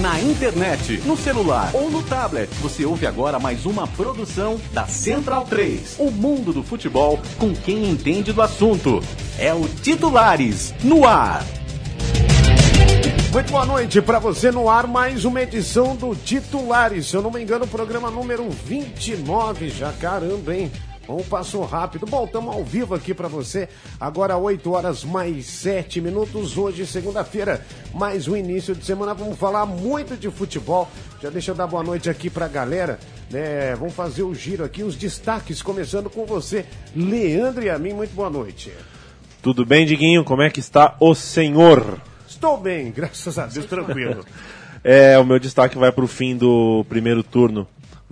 na internet, no celular ou no tablet. Você ouve agora mais uma produção da Central 3. O mundo do futebol com quem entende do assunto. É o Titulares no ar. Muito boa noite para você no ar, mais uma edição do Titulares. Se eu não me engano, o programa número 29 já, caramba, hein? Passou rápido. Bom, estamos ao vivo aqui para você, agora 8 horas mais 7 minutos, hoje segunda-feira, mais um início de semana, vamos falar muito de futebol. Já deixa eu dar boa noite aqui para a galera, né? Vamos fazer o giro aqui, os destaques, começando com você, Leandro e a mim, muito boa noite. Tudo bem, Diguinho? Como é que está o senhor? Estou bem, graças a Deus, tranquilo. O meu destaque vai para o fim do primeiro turno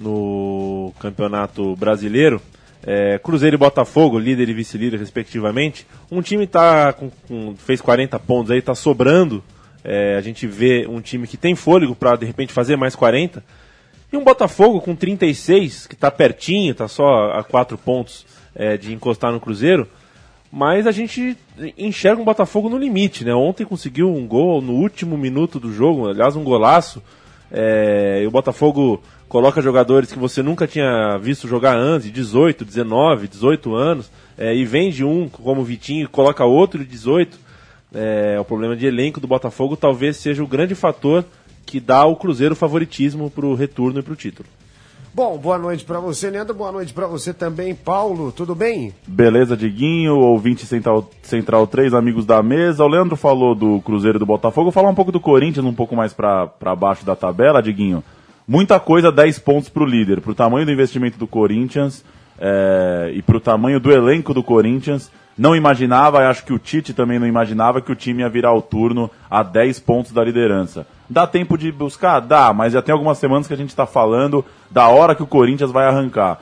no Campeonato Brasileiro. Cruzeiro e Botafogo, líder e vice-líder respectivamente. Um time fez 40 pontos aí, tá sobrando. A gente vê um time que tem fôlego para de repente fazer mais 40. E um Botafogo com 36, que tá pertinho, tá só a 4 pontos de encostar no Cruzeiro. Mas a gente enxerga um Botafogo no limite, né? Ontem conseguiu um gol no último minuto do jogo, aliás, um golaço. E o Botafogo coloca jogadores que você nunca tinha visto jogar antes, de 18, 19, 18 anos, e vende um como o Vitinho, coloca outro de 18. O problema de elenco do Botafogo talvez seja o grande fator que dá ao Cruzeiro favoritismo para o retorno e para o título. Bom, boa noite pra você, Leandro, boa noite pra você também, Paulo, tudo bem? Beleza, Diguinho, ouvinte Central 3, amigos da mesa. O Leandro falou do Cruzeiro e do Botafogo, vou falar um pouco do Corinthians, um pouco mais pra baixo da tabela, Diguinho. Muita coisa, 10 pontos pro líder, pro tamanho do investimento do Corinthians e pro tamanho do elenco do Corinthians. Não imaginava, acho que o Tite também não imaginava que o time ia virar o turno a 10 pontos da liderança. Dá tempo de buscar? Dá, mas já tem algumas semanas que a gente está falando da hora que o Corinthians vai arrancar.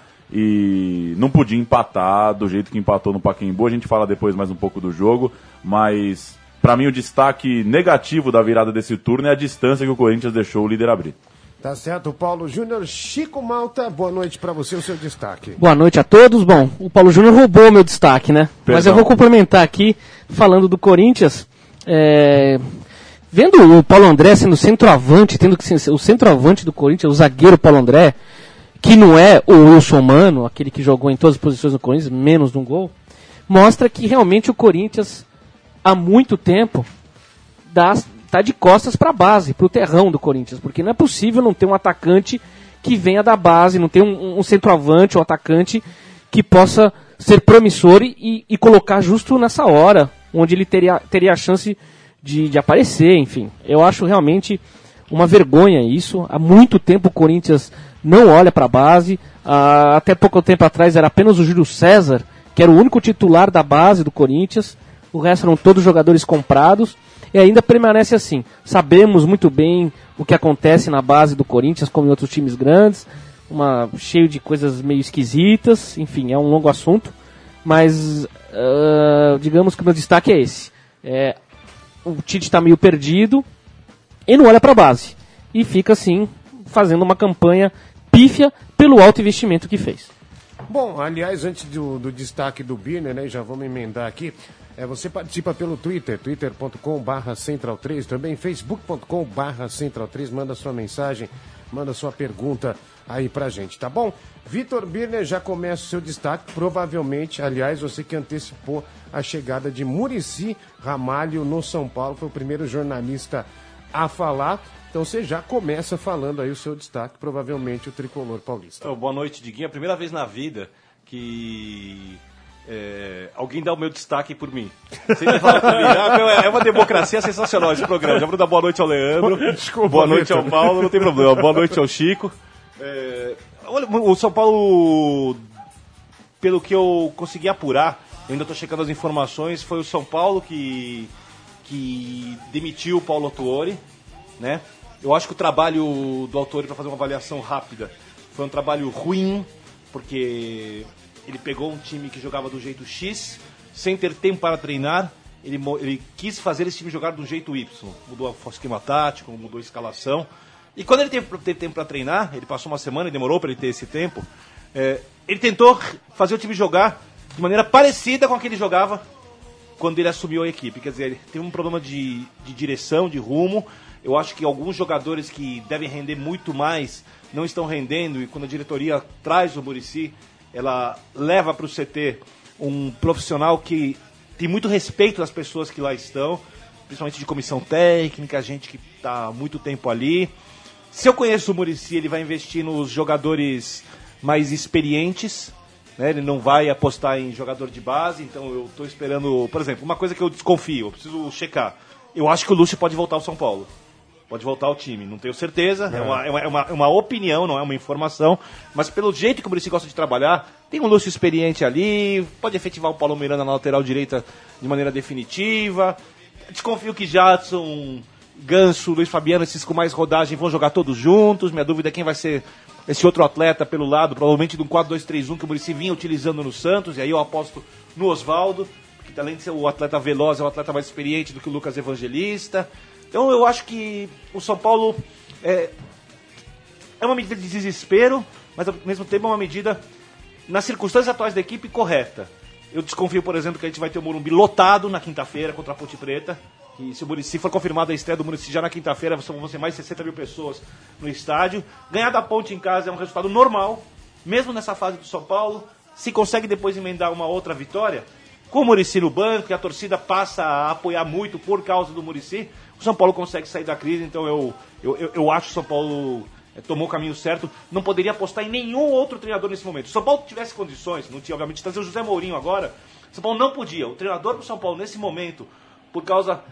E não podia empatar do jeito que empatou no Pacaembu. A gente fala depois mais um pouco do jogo, mas para mim o destaque negativo da virada desse turno é a distância que o Corinthians deixou o líder abrir. Tá certo, Paulo Júnior. Chico Malta, boa noite para você, o seu destaque. Boa noite a todos. Bom, o Paulo Júnior roubou o meu destaque, né? Perdão. Mas eu vou complementar aqui, falando do Corinthians, vendo o Paulo André sendo centroavante, tendo que ser o centroavante do Corinthians, o zagueiro Paulo André, que não é o Wilson Mano, aquele que jogou em todas as posições do Corinthians, menos de um gol, mostra que realmente o Corinthians, há muito tempo, tá de costas para a base, para o terrão do Corinthians, porque não é possível não ter um atacante que venha da base, não ter um centroavante, um atacante que possa ser promissor e colocar justo nessa hora, onde ele teria a chance de aparecer, enfim. Eu acho realmente uma vergonha isso. Há muito tempo o Corinthians não olha para a base, até pouco tempo atrás era apenas o Júlio César, que era o único titular da base do Corinthians, o resto eram todos jogadores comprados. E ainda permanece assim. Sabemos muito bem o que acontece na base do Corinthians, como em outros times grandes, cheio de coisas meio esquisitas, enfim, é um longo assunto, mas digamos que o meu destaque é esse. O Tite está meio perdido e não olha para a base. E fica assim, fazendo uma campanha pífia pelo alto investimento que fez. Bom, aliás, antes do destaque do Birner, né, já vamos emendar aqui, você participa pelo Twitter, twitter.com/Central3, também facebook.com/Central3, manda sua mensagem, manda sua pergunta aí pra gente, tá bom? Vitor Birner, já começa o seu destaque, provavelmente, aliás, você que antecipou a chegada de Muricy Ramalho no São Paulo, foi o primeiro jornalista a falar, então você já começa falando aí o seu destaque, provavelmente o tricolor paulista. Boa noite, Diguinho, é a primeira vez na vida que alguém dá o meu destaque por mim. Sempre fala por mim. É uma democracia sensacional esse programa. Já vou dar boa noite ao Leandro. Desculpa, boa noite ao Paulo, não tem problema. Boa noite ao Chico. O São Paulo, pelo que eu consegui apurar, eu ainda estou checando as informações, foi o São Paulo que demitiu o Paulo Autuori, né? Eu acho que o trabalho do Autuori, para fazer uma avaliação rápida, foi um trabalho ruim, porque ele pegou um time que jogava do jeito X, sem ter tempo para treinar, ele quis fazer esse time jogar do jeito Y. Mudou o esquema tático, mudou a escalação. E quando ele teve tempo para treinar, ele passou uma semana e demorou para ele ter esse tempo, ele tentou fazer o time jogar de maneira parecida com a que ele jogava quando ele assumiu a equipe. Quer dizer, ele teve um problema de direção, de rumo, Eu acho que alguns jogadores que devem render muito mais não estão rendendo, e quando a diretoria traz o Muricy, ela leva para o CT um profissional que tem muito respeito das pessoas que lá estão, principalmente de comissão técnica, gente que está há muito tempo ali. Se eu conheço o Muricy, ele vai investir nos jogadores mais experientes, né? Ele não vai apostar em jogador de base, então eu estou esperando, por exemplo, uma coisa que eu desconfio, eu preciso checar. Eu acho que o Lúcio pode voltar ao São Paulo. Pode voltar ao time, não tenho certeza, é uma opinião, não é uma informação, mas pelo jeito que o Muricy gosta de trabalhar, tem um Lúcio experiente ali, pode efetivar o Paulo Miranda na lateral direita de maneira definitiva. Desconfio que Jadson, Ganso, Luiz Fabiano, esses com mais rodagem vão jogar todos juntos. Minha dúvida é quem vai ser esse outro atleta pelo lado, provavelmente de um 4-2-3-1 que o Muricy vinha utilizando no Santos, e aí eu aposto no Osvaldo, que além de ser o atleta veloz, é o atleta mais experiente do que o Lucas Evangelista. Então eu acho que o São Paulo é uma medida de desespero, mas ao mesmo tempo é uma medida, nas circunstâncias atuais da equipe, correta. Eu desconfio, por exemplo, que a gente vai ter o Morumbi lotado na quinta-feira contra a Ponte Preta. E se o Muricy for confirmada a estreia do Muricy já na quinta-feira, vão ser mais de 60 mil pessoas no estádio. Ganhar da Ponte em casa é um resultado normal, mesmo nessa fase do São Paulo. Se consegue depois emendar uma outra vitória, com o Muricy no banco, e a torcida passa a apoiar muito por causa do Muricy, o São Paulo consegue sair da crise. Então eu acho que o São Paulo tomou o caminho certo. Não poderia apostar em nenhum outro treinador nesse momento. Se o São Paulo tivesse condições, não tinha, obviamente, trazer o José Mourinho agora, o São Paulo não podia. O treinador do São Paulo nesse momento, por causa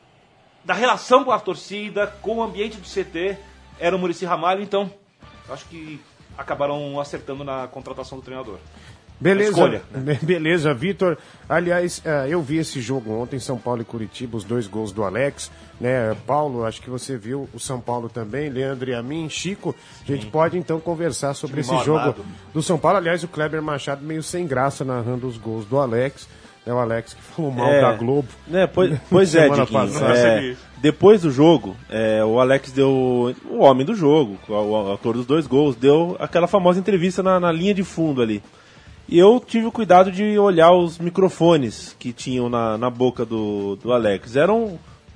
da relação com a torcida, com o ambiente do CT, era o Muricy Ramalho. Então, acho que acabaram acertando na contratação do treinador. Beleza, escolha, né? Beleza, Vitor. Aliás, eu vi esse jogo ontem, São Paulo e Curitiba, os 2 gols do Alex, né? Paulo, acho que você viu o São Paulo também, Leandro e a mim, Chico. A gente pode então conversar sobre esse jogo do São Paulo. Aliás, o Kleber Machado meio sem graça narrando os gols do Alex. É o Alex que falou mal da Globo. Né, pois é, Diguinho. Depois do jogo, o Alex deu, o homem do jogo, o autor dos 2 gols, deu aquela famosa entrevista na linha de fundo ali. E eu tive o cuidado de olhar os microfones que tinham na boca do Alex. Eram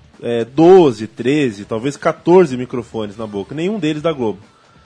12, 13, talvez 14 microfones na boca. Nenhum deles da Globo.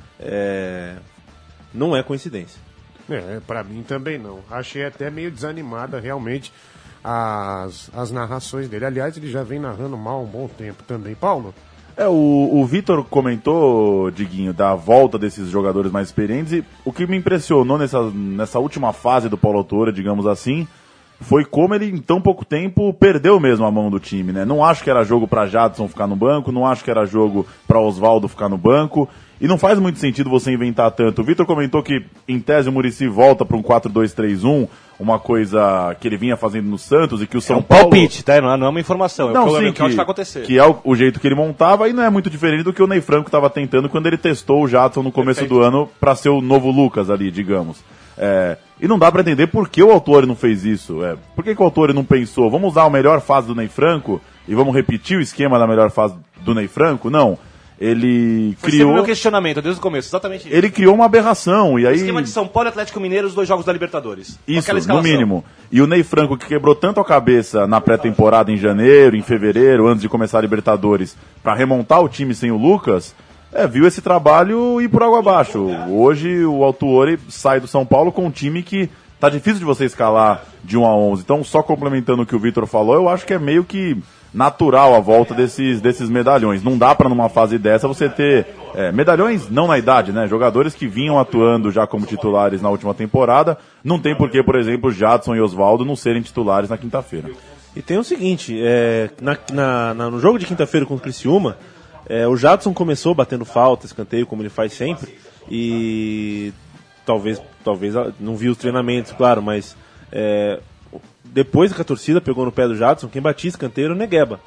Não é coincidência. Pra mim também não. Achei até meio desanimada realmente as narrações dele. Aliás, ele já vem narrando mal há um bom tempo também. Paulo? O Vitor comentou, Diguinho, da volta desses jogadores mais experientes, e o que me impressionou nessa última fase do Paulo Autuori, digamos assim, foi como ele, em tão pouco tempo, perdeu mesmo a mão do time, né? Não acho que era jogo para Jadson ficar no banco, não acho que era jogo para Osvaldo ficar no banco, e não faz muito sentido você inventar tanto. O Vitor comentou que, em tese, o Muricy volta para um 4-2-3-1, uma coisa que ele vinha fazendo no Santos, e que o São Paulo... palpite, tá? Não é uma informação, não, sim, que vai acontecer. Que é o jeito que ele montava, e não é muito diferente do que o Ney Franco estava tentando quando ele testou o Jadson no começo do ano para ser o novo Lucas ali, digamos. E não dá para entender por que o Autuori não fez isso. Por que o Autuori não pensou, vamos usar a melhor fase do Ney Franco e vamos repetir o esquema da melhor fase do Ney Franco? Não. Ele criou... o meu questionamento desde o começo, exatamente isso. Ele criou uma aberração, e aí... O esquema de São Paulo e Atlético Mineiro, os 2 jogos da Libertadores. Isso, no mínimo. E o Ney Franco, que quebrou tanto a cabeça na pré-temporada em janeiro, em fevereiro, antes de começar a Libertadores, para remontar o time sem o Lucas, viu esse trabalho ir por água abaixo. Hoje o Autuori sai do São Paulo com um time que tá difícil de você escalar de 1 a 11. Então, só complementando o que o Vitor falou, eu acho que é meio que natural a volta desses medalhões. Não dá para numa fase dessa você ter medalhões não na idade, né? Jogadores que vinham atuando já como titulares na última temporada. Não tem por que, por exemplo, Jadson e Osvaldo não serem titulares na quinta-feira. E tem o seguinte, no jogo de quinta-feira contra o Criciúma, o Jadson começou batendo falta, escanteio, como ele faz sempre, e talvez não vi os treinamentos, claro, mas depois que a torcida pegou no pé do Jadson, quem batia escanteio era o Negueba.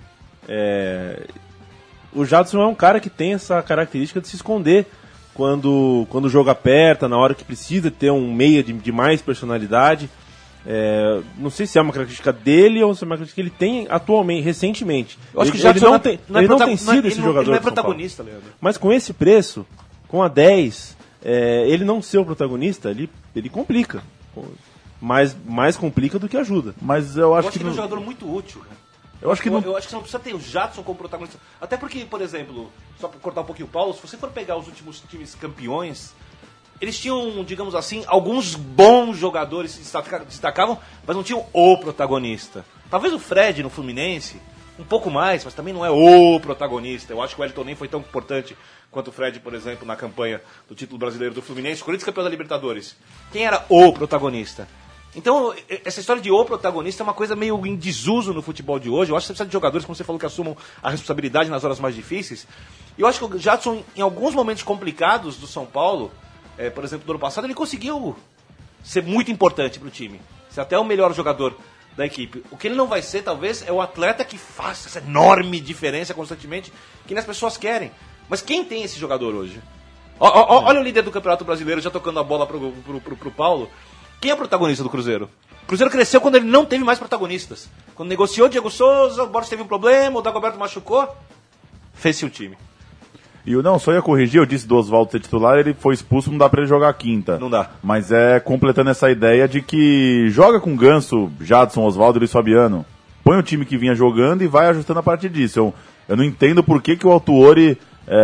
O Jadson é um cara que tem essa característica de se esconder quando o jogo aperta, na hora que precisa ter um meia de mais personalidade. Não sei se é uma característica dele ou se é uma característica que ele tem atualmente, recentemente. Eu acho que ele não tem sido esse jogador. Ele não é protagonista, Leandro. Mas com esse preço, com a 10, ele não ser o protagonista, ele complica. Mais complica do que ajuda. Mas eu acho que ele é um jogador muito útil, né? Eu acho que não... Eu acho que você não precisa ter o Jadson como protagonista. Até porque, por exemplo, só para cortar um pouquinho o Paulo, se você for pegar os últimos times campeões, eles tinham, digamos assim, alguns bons jogadores que se destacavam, mas não tinham o protagonista. Talvez o Fred no Fluminense, um pouco mais, mas também não é o protagonista. Eu acho que o Wellington nem foi tão importante quanto o Fred, por exemplo, na campanha do título brasileiro do Fluminense, o Corinthians campeão da Libertadores. Quem era o protagonista? Então, essa história de o protagonista é uma coisa meio em desuso no futebol de hoje. Eu acho que você precisa de jogadores, como você falou, que assumam a responsabilidade nas horas mais difíceis. E eu acho que o Jadson, em alguns momentos complicados do São Paulo, por exemplo, do ano passado, ele conseguiu ser muito importante para o time. Ser até o melhor jogador da equipe. O que ele não vai ser, talvez, é o atleta que faça essa enorme diferença constantemente, que as pessoas querem. Mas quem tem esse jogador hoje? Olha o líder do Campeonato Brasileiro já tocando a bola pro Paulo. Quem é o protagonista do Cruzeiro? O Cruzeiro cresceu quando ele não teve mais protagonistas. Quando negociou Diego Souza, o Borges teve um problema, o Dagoberto machucou, fez-se o time. E eu não, só ia corrigir, eu disse do Oswaldo ser titular, ele foi expulso, não dá pra ele jogar quinta. Não dá. Mas é completando essa ideia de que joga com Ganso, Jadson, Oswaldo e Luiz Fabiano. Põe o time que vinha jogando e vai ajustando a partir disso. Eu não entendo por que o Autuori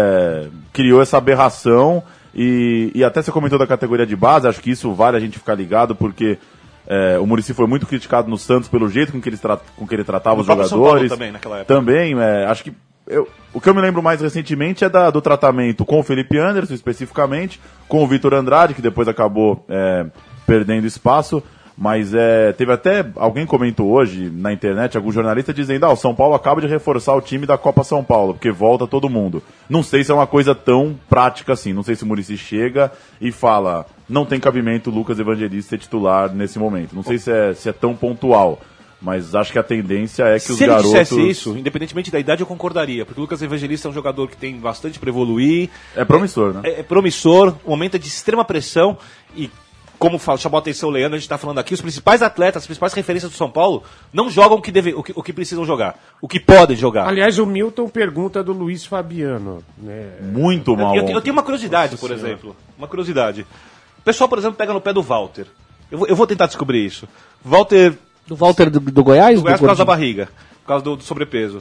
criou essa aberração e até você comentou da categoria de base, acho que isso vale a gente ficar ligado, porque o Muricy foi muito criticado no Santos pelo jeito com que ele tratava os jogadores. São Paulo também, naquela época. Também, acho que o que eu me lembro mais recentemente é do tratamento com o Felipe Anderson, especificamente, com o Vitor Andrade, que depois acabou perdendo espaço, mas teve até, alguém comentou hoje na internet, algum jornalista dizendo, o São Paulo acaba de reforçar o time da Copa São Paulo, porque volta todo mundo. Não sei se é uma coisa tão prática assim, não sei se o Muricy chega e fala, não tem cabimento o Lucas Evangelista ser titular nesse momento, não sei se é tão pontual. Mas acho que a tendência é que os garotos... Se ele dissesse isso, independentemente da idade, eu concordaria. Porque o Lucas Evangelista é um jogador que tem bastante para evoluir. É promissor, né? É promissor, um momento de extrema pressão. E, como chamou a atenção o Leandro, a gente está falando aqui, os principais atletas, as principais referências do São Paulo, não jogam o que precisam jogar. O que podem jogar. Aliás, o Milton pergunta do Luiz Fabiano. Né? Muito mal. Eu tenho uma curiosidade, por exemplo. Uma curiosidade. O pessoal, por exemplo, pega no pé do Walter. Eu vou tentar descobrir isso. Do Walter do Goiás? Do Goiás por causa da barriga, por causa do sobrepeso.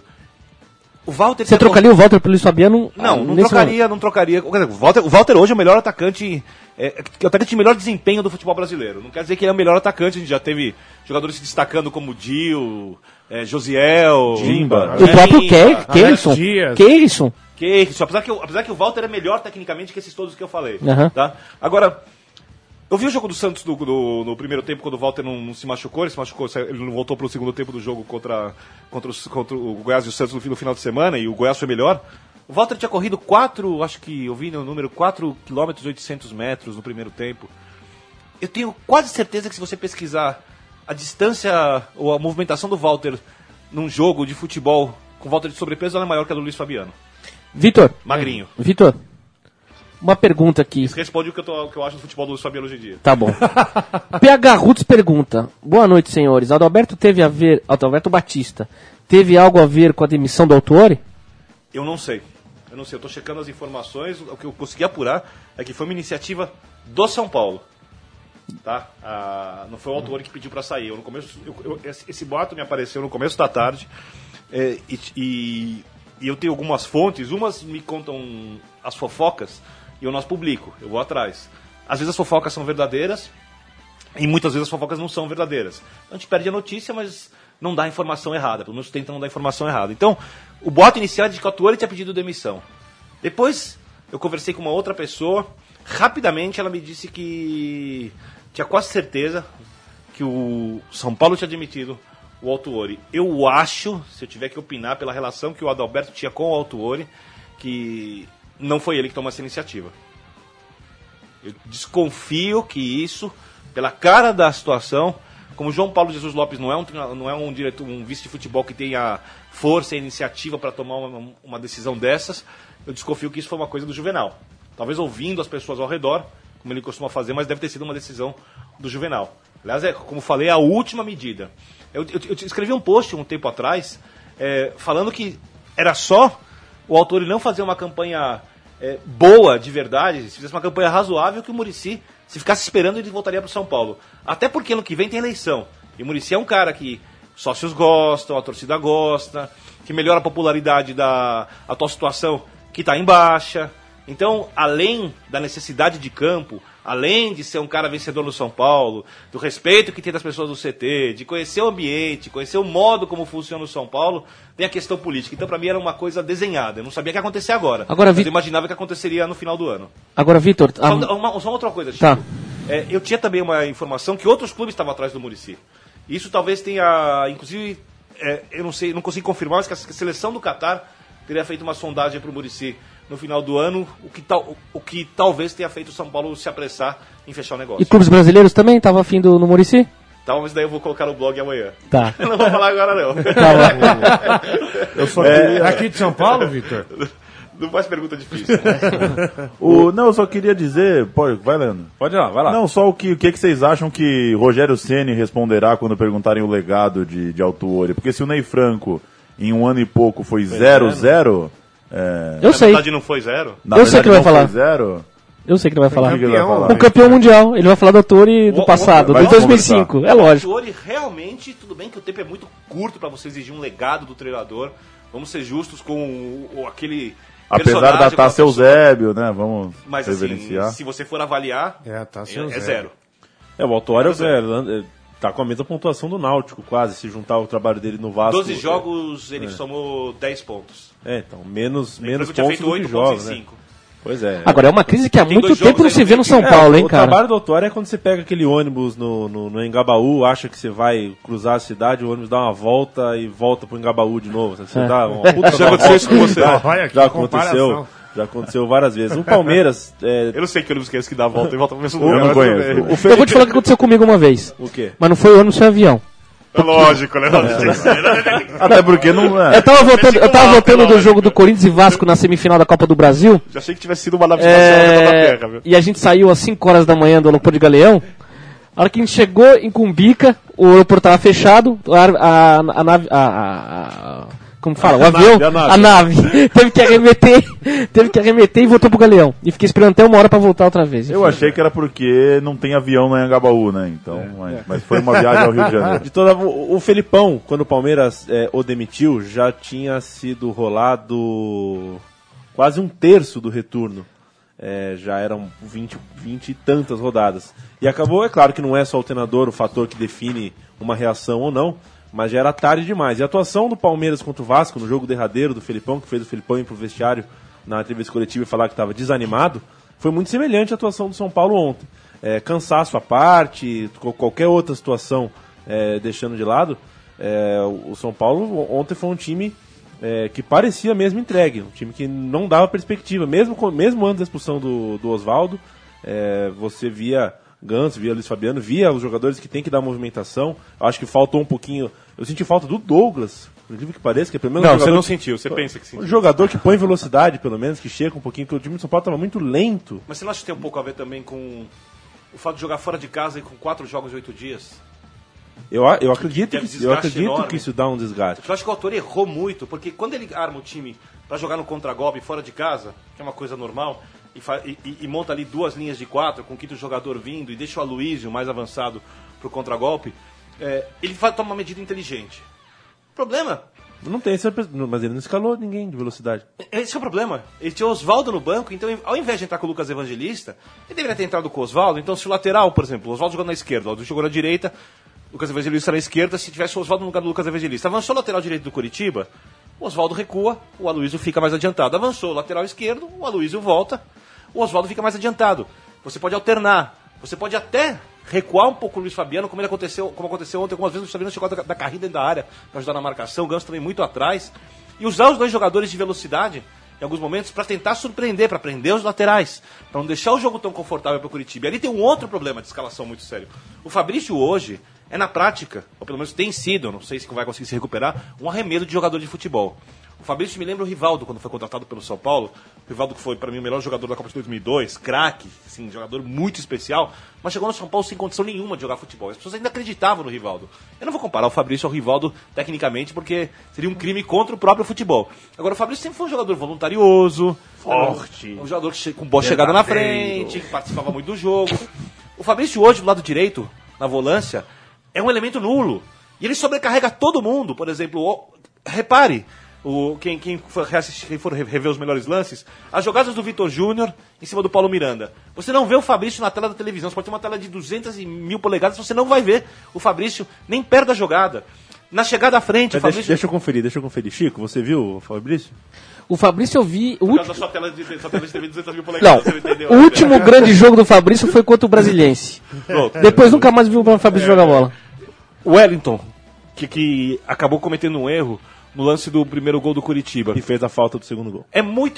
O Walter... Você trocaria o Walter pelo Luiz Fabiano? Não trocaria. O Walter hoje é o melhor atacante, o atacante de melhor desempenho do futebol brasileiro. Não quer dizer que ele é o melhor atacante, a gente já teve jogadores se destacando como Dil, Josiel, Jimba. O próprio Keirson. Apesar que o Walter é melhor tecnicamente que esses todos que eu falei. Uhum. Tá? Agora... Eu vi o jogo do Santos no primeiro tempo, quando o Walter não se machucou, ele não voltou para o segundo tempo do jogo contra o Goiás e o Santos no final de semana, e o Goiás foi melhor. O Walter tinha corrido 4 km e 800 metros no primeiro tempo. Eu tenho quase certeza que se você pesquisar a distância ou a movimentação do Walter num jogo de futebol com Walter de sobrepeso, ela é maior que a do Luiz Fabiano. Vitor. Magrinho. Vitor. Uma pergunta aqui. Isso responde o que eu acho do futebol do Luiz Fabiano hoje em dia. Tá bom. PH Rutz pergunta: boa noite, senhores. Adalberto Batista teve algo a ver com a demissão do Autuori? Eu não sei. Eu tô checando as informações. O que eu consegui apurar é que foi uma iniciativa do São Paulo. Tá? Não foi o Autuori que pediu para sair. Esse boato me apareceu no começo da tarde. E eu tenho algumas fontes. Umas me contam as fofocas. E eu não as publico, eu vou atrás. Às vezes as fofocas são verdadeiras e muitas vezes as fofocas não são verdadeiras. A gente perde a notícia, mas não dá a informação errada. Pelo menos tenta não dar a informação errada. Então, o boato inicial é de que o Autuori tinha pedido demissão. Depois, eu conversei com uma outra pessoa. Rapidamente, ela me disse que tinha quase certeza que o São Paulo tinha demitido o Autuori. Eu acho, se eu tiver que opinar pela relação que o Adalberto tinha com o Autuori, que... não foi ele que tomou essa iniciativa. Eu desconfio que isso, pela cara da situação, como João Paulo Jesus Lopes não é um vice de futebol que tenha força e iniciativa para tomar uma decisão dessas, eu desconfio que isso foi uma coisa do Juvenal. Talvez ouvindo as pessoas ao redor, como ele costuma fazer, mas deve ter sido uma decisão do Juvenal. Aliás, como falei, é a última medida. Eu escrevi um post um tempo atrás, falando que era só o Autuori não fazer uma campanha boa, de verdade, se fizesse uma campanha razoável, que o Muricy, se ficasse esperando, ele voltaria para o São Paulo. Até porque ano que vem tem eleição. E o Muricy é um cara que sócios gostam, a torcida gosta, que melhora a popularidade da atual situação que está em baixa. Então, além da necessidade de campo, além de ser um cara vencedor no São Paulo, do respeito que tem das pessoas do CT, de conhecer o ambiente, conhecer o modo como funciona o São Paulo, tem a questão política. Então, para mim, era uma coisa desenhada. Eu não sabia o que ia acontecer agora. Mas eu imaginava que aconteceria no final do ano. Agora, Vitor... Só uma outra coisa, Chico. Tá. Eu tinha também uma informação que outros clubes estavam atrás do Muricy. Isso talvez tenha, inclusive, eu não sei, não consigo confirmar, mas que a seleção do Catar teria feito uma sondagem para o Muricy no final do ano, o que talvez tenha feito o São Paulo se apressar em fechar o negócio. E clubes brasileiros também estavam afim no Muricy? Tá, mas daí eu vou colocar no blog amanhã. Tá. Eu não vou falar agora, não. Tá eu só queria... Aqui de São Paulo, Vitor? Não faz pergunta difícil. Não, eu só queria dizer... Pode, vai, Leandro. Pode ir lá, vai lá. Não, só o que vocês acham que Rogério Ceni responderá quando perguntarem o legado de Autuori? Porque se o Ney Franco, em um ano e pouco, foi 0-0... Eu sei. Na verdade não foi 0. Eu sei que ele vai falar. 0. Eu sei que ele vai falar. Campeão, O campeão mundial. Ele vai falar do Autuori do passado, de 2005. É lógico. O Autuori realmente, tudo bem que o tempo é muito curto para você exigir um legado do treinador. Vamos ser justos com aquele... Apesar da Taça Eusébio, né? Vamos mas reverenciar. assim, se você for avaliar, é 0. O Autuori tá com a mesma pontuação do Náutico, quase, se juntar o trabalho dele no Vasco. 12 jogos, ele somou 10 pontos. Então, menos pontos tinha feito 8 jogos, pontos em né? 5. Pois é. Agora, é uma crise que há muito dois tempo jogos não se aí vê no São Paulo, hein, o cara? O trabalho do Autuori é quando você pega aquele ônibus no Engabaú, acha que você vai cruzar a cidade, o ônibus dá uma volta e volta pro Engabaú de novo. Você dá uma puta Já aconteceu isso com você? Já aconteceu várias vezes. O Palmeiras... Eu não sei que ônibus que é esse que dá a volta e volta pro mesmo Eu lugar. não conheço. Eu vou te falar o que aconteceu comigo uma vez. O quê? Mas não foi ônibus, foi avião. É lógico, né? Até porque não é. Eu tava voltando do jogo do Corinthians e Vasco na semifinal da Copa do Brasil. Já achei que tivesse sido uma nave espacial da Terra, viu? E a gente saiu às 5 horas da manhã do aeroporto de Galeão. A hora que a gente chegou em Cumbica, o aeroporto estava fechado, a nave... como fala? O avião, a nave. Teve que arremeter e voltou pro Galeão. E fiquei esperando até 1 hora pra voltar outra vez. Eu achei que era porque não tem avião no Anhangabaú, né? Então, mas foi uma viagem ao Rio de Janeiro. O Felipão, quando o Palmeiras o demitiu, já tinha sido rolado quase 1/3 do retorno. Já eram 20 e tantas rodadas. E acabou, é claro que não é só o treinador o fator que define uma reação ou não, mas já era tarde demais. E a atuação do Palmeiras contra o Vasco, no jogo derradeiro do Felipão, que fez o Felipão ir pro vestiário na entrevista coletiva e falar que estava desanimado, foi muito semelhante à atuação do São Paulo ontem. Cansaço à parte, qualquer outra situação deixando de lado, o São Paulo ontem foi um time que parecia mesmo entregue, um time que não dava perspectiva, mesmo antes da expulsão do Oswaldo, você via Ganso, via Luiz Fabiano, via os jogadores que tem que dar movimentação. Eu acho que faltou um pouquinho. Eu senti falta do Douglas, por incrível que pareça, que é pelo menos não, você não sentiu, você pensa que sentiu. Um jogador que põe velocidade, pelo menos, que chega um pouquinho, porque o time do São Paulo estava muito lento. Mas você não acha que tem um pouco a ver também com o fato de jogar fora de casa e com 4 jogos em 8 dias? Eu acredito que isso dá um desgaste. Eu acho que o Autuori errou muito, porque quando ele arma o time para jogar no contragolpe fora de casa, que é uma coisa normal, e monta ali 2 linhas de 4, com o 5º jogador vindo, e deixa o Aloysio mais avançado pro contragolpe, ele toma uma medida inteligente. O problema... Não tem, mas ele não escalou ninguém de velocidade. Esse é o problema. Ele tinha o Oswaldo no banco, então ao invés de entrar com o Lucas Evangelista, ele deveria ter entrado com o Oswaldo. Então se o lateral, por exemplo, o Oswaldo jogou na esquerda, o Oswaldo jogou na direita, o Lucas Evangelista na esquerda, se tivesse o Oswaldo no lugar do Lucas Evangelista. Avançou o lateral direito do Coritiba, o Oswaldo recua, o Aloysio fica mais adiantado. Avançou o lateral esquerdo, o Aloysio volta, o Oswaldo fica mais adiantado. Você pode alternar, você pode até recuar um pouco o Luiz Fabiano, como aconteceu ontem. Algumas vezes o Luiz Fabiano chegou da carrinha dentro da área para ajudar na marcação, o Ganso também muito atrás. E usar os 2 jogadores de velocidade, em alguns momentos, para tentar surpreender, para prender os laterais, para não deixar o jogo tão confortável para o Coritiba. E ali tem um outro problema de escalação muito sério. O Fabrício hoje na prática, ou pelo menos tem sido, não sei se vai conseguir se recuperar, um arremedo de jogador de futebol. O Fabrício me lembra o Rivaldo, quando foi contratado pelo São Paulo. O Rivaldo que foi, para mim, o melhor jogador da Copa de 2002, craque, assim, jogador muito especial, mas chegou no São Paulo sem condição nenhuma de jogar futebol. As pessoas ainda acreditavam no Rivaldo. Eu não vou comparar o Fabrício ao Rivaldo tecnicamente, porque seria um crime contra o próprio futebol. Agora, o Fabrício sempre foi um jogador voluntarioso, forte, um jogador com boa chegada na frente, que participava muito do jogo. O Fabrício hoje, do lado direito, na volância, é um elemento nulo. E ele sobrecarrega todo mundo. Por exemplo, repare, quem for rever os melhores lances, as jogadas do Vitor Júnior em cima do Paulo Miranda. Você não vê o Fabrício na tela da televisão. Você pode ter uma tela de 200 e 1000 polegadas, você não vai ver o Fabrício nem perto da jogada. Na chegada à frente, o Fabrício... Deixa eu conferir. Chico, você viu o Fabrício? O Fabrício eu vi... Por causa da sua tela de TV 200 mil polegadas, Não, você entendeu? o último grande jogo do Fabrício foi contra o Brasiliense. Depois nunca mais viu o Fabrício jogar bola. O Wellington, que acabou cometendo um erro no lance do primeiro gol do Curitiba. E fez a falta do segundo gol.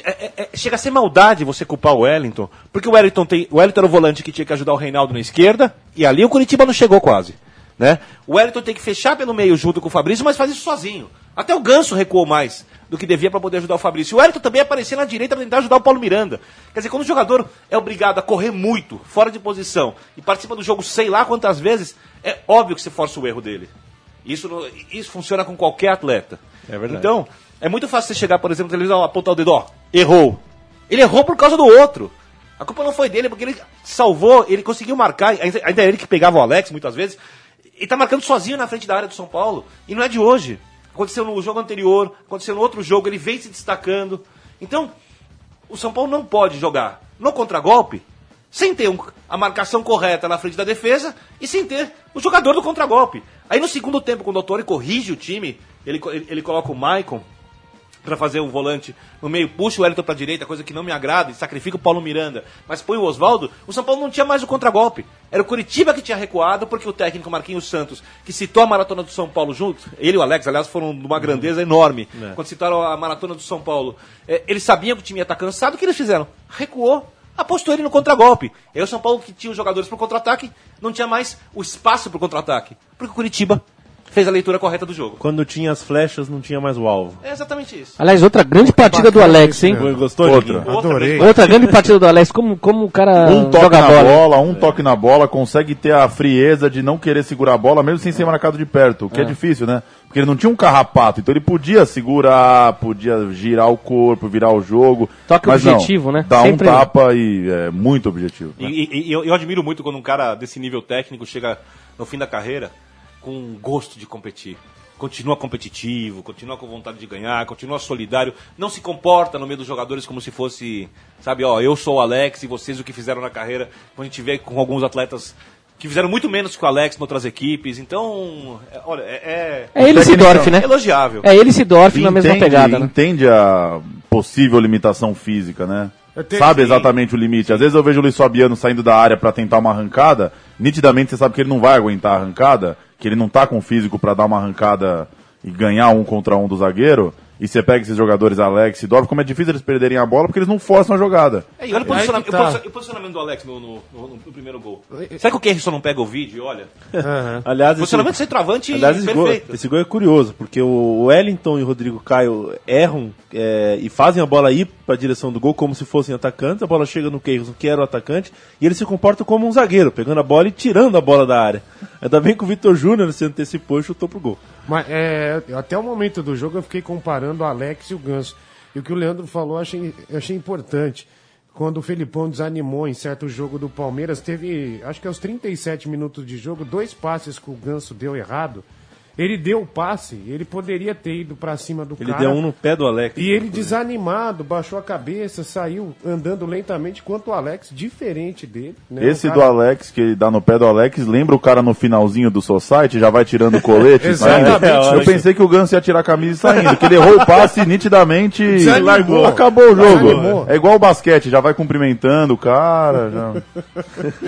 Chega a ser maldade você culpar o Wellington, porque o Wellington era o volante que tinha que ajudar o Reinaldo na esquerda, e ali o Curitiba não chegou quase. Né? O Wellington tem que fechar pelo meio junto com o Fabrício, mas faz isso sozinho. Até o Ganso recuou mais do que devia para poder ajudar o Fabrício. O Wellington também aparecia na direita para tentar ajudar o Paulo Miranda. Quer dizer, quando o jogador é obrigado a correr muito, fora de posição, e participa do jogo sei lá quantas vezes, é óbvio que você força o erro dele. Isso funciona com qualquer atleta. É verdade. Então, é muito fácil você chegar, por exemplo, na televisão, apontar o dedo, errou. Ele errou por causa do outro. A culpa não foi dele, porque ele salvou, ele conseguiu marcar, ainda ele que pegava o Alex muitas vezes. Ele tá marcando sozinho na frente da área do São Paulo. E não é de hoje. Aconteceu no jogo anterior, aconteceu no outro jogo, ele vem se destacando. Então, o São Paulo não pode jogar no contragolpe sem ter a marcação correta na frente da defesa e sem ter o jogador do contragolpe. Aí no segundo tempo, quando o Autori corrige o time, ele coloca o Maicon para fazer o volante no meio, puxa o Wellington para a direita, coisa que não me agrada, e sacrifica o Paulo Miranda, mas põe o Oswaldo, o São Paulo não tinha mais o contragolpe. Era o Curitiba que tinha recuado, porque o técnico Marquinhos Santos, que citou a maratona do São Paulo juntos, ele e o Alex, aliás, foram de uma grandeza enorme, quando citaram a maratona do São Paulo. Eles sabiam que o time ia estar cansado, o que eles fizeram? Recuou, apostou ele no contragolpe. Aí o São Paulo, que tinha os jogadores para o contra-ataque, não tinha mais o espaço para o contra-ataque, porque o Curitiba fez a leitura correta do jogo. Quando tinha as flechas, não tinha mais o alvo. É exatamente isso. Aliás, outra grande partida do Alex, hein? Gostou, Outra. Adorei. Outra grande partida do Alex. Como o cara Um toque joga na bola. bola, toque na bola, consegue ter a frieza de não querer segurar a bola, mesmo sem ser marcado de perto, o que é difícil, né? Porque ele não tinha um carrapato, então ele podia segurar, podia girar o corpo, virar o jogo. Toque mas objetivo, não, né? Dá Sempre um tapa e é muito objetivo. E eu admiro muito quando um cara desse nível técnico chega no fim da carreira com gosto de competir. Continua competitivo, continua com vontade de ganhar, continua solidário, não se comporta no meio dos jogadores como se fosse, sabe, eu sou o Alex e vocês o que fizeram na carreira. Quando a gente vê com alguns atletas que fizeram muito menos que o Alex em outras equipes, então, olha, É ele Sidorf, né? elogiável. É ele Sidorf na mesma pegada, né? Entende a possível limitação física, né? tenho Sabe sim. exatamente o limite. Às vezes eu vejo o Luiz Fabiano saindo da área pra tentar uma arrancada, nitidamente você sabe que ele não vai aguentar a arrancada, que ele não tá com físico pra dar uma arrancada e ganhar 1 contra 1 do zagueiro, e você pega esses jogadores Alex e Dorf, como é difícil eles perderem a bola porque eles não forçam a jogada. E olha o posicionamento do Alex no primeiro gol. Será que o Kerrison não pega o vídeo e olha? Aliás, Posicionamento centroavante perfeito. Esse gol é curioso, porque o Wellington e o Rodrigo Caio erram e fazem a bola ir para a direção do gol como se fossem atacantes, a bola chega no Kerrison, que era o atacante, e ele se comporta como um zagueiro, pegando a bola e tirando a bola da área. Ainda bem que o Vitor Júnior se antecipou e chutou pro gol. Mas até o momento do jogo eu fiquei comparando o Alex e o Ganso. E o que o Leandro falou eu achei importante. Quando o Felipão desanimou em certo jogo do Palmeiras, teve, acho que aos 37 minutos de jogo, 2 passes que o Ganso deu errado. Ele deu o passe, ele poderia ter ido pra cima do Ele cara. deu um no pé do Alex. E ele desanimado, baixou a cabeça, saiu andando lentamente, enquanto o Alex, diferente dele. Né? Esse do Alex, que ele dá no pé do Alex, lembra o cara no finalzinho do Society, já vai tirando o colete e saindo? Exatamente. Eu pensei que o Ganso ia tirar a camisa e saindo, que ele errou o passe nitidamente e Desanimou. acabou o jogo. Desanimou. É igual o basquete, já vai cumprimentando o cara. Já...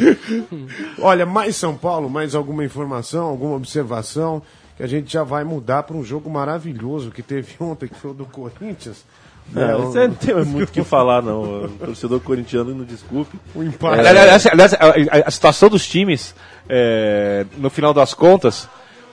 Olha, mais São Paulo, mais alguma informação, alguma observação, que a gente já vai mudar para um jogo maravilhoso que teve ontem, que foi o do Corinthians. Isso não tem muito o que falar, não. O torcedor corintiano, não desculpe. O empate. Aliás, a situação dos times, no final das contas,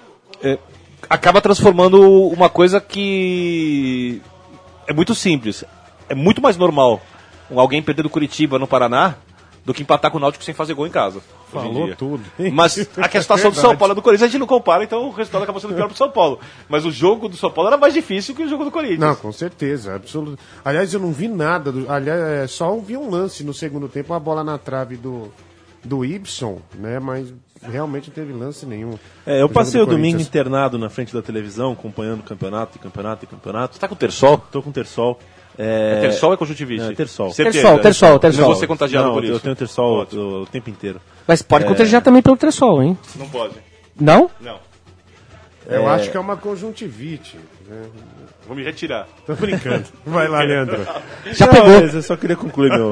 acaba transformando uma coisa que é muito simples. É muito mais normal alguém perder do Curitiba no Paraná do que empatar com o Náutico sem fazer gol em casa. Falou tudo. Mas a situação do São Paulo e do Corinthians a gente não compara, então o resultado acaba sendo pior pro São Paulo. Mas o jogo do São Paulo era mais difícil que o jogo do Corinthians. Não, com certeza, absoluto. Aliás, eu não vi nada. Aliás, só vi um lance no segundo tempo, uma bola na trave do do Ibson, né? Mas realmente não teve lance nenhum. Eu passei o domingo internado na frente da televisão, acompanhando campeonato. Você tá com terçol? Tô com terçol. Terçol é conjuntivite? É terçol. Terçol. Não vou ser contagiado por isso. Eu tenho terçol o tempo inteiro. Mas pode contagiar também pelo terçol, hein? Não pode. Não? Não. Eu acho que é uma conjuntivite. Né? Vou me retirar. Tô brincando. Vai lá, Leandro. Já pegou. Mas eu só queria concluir meu...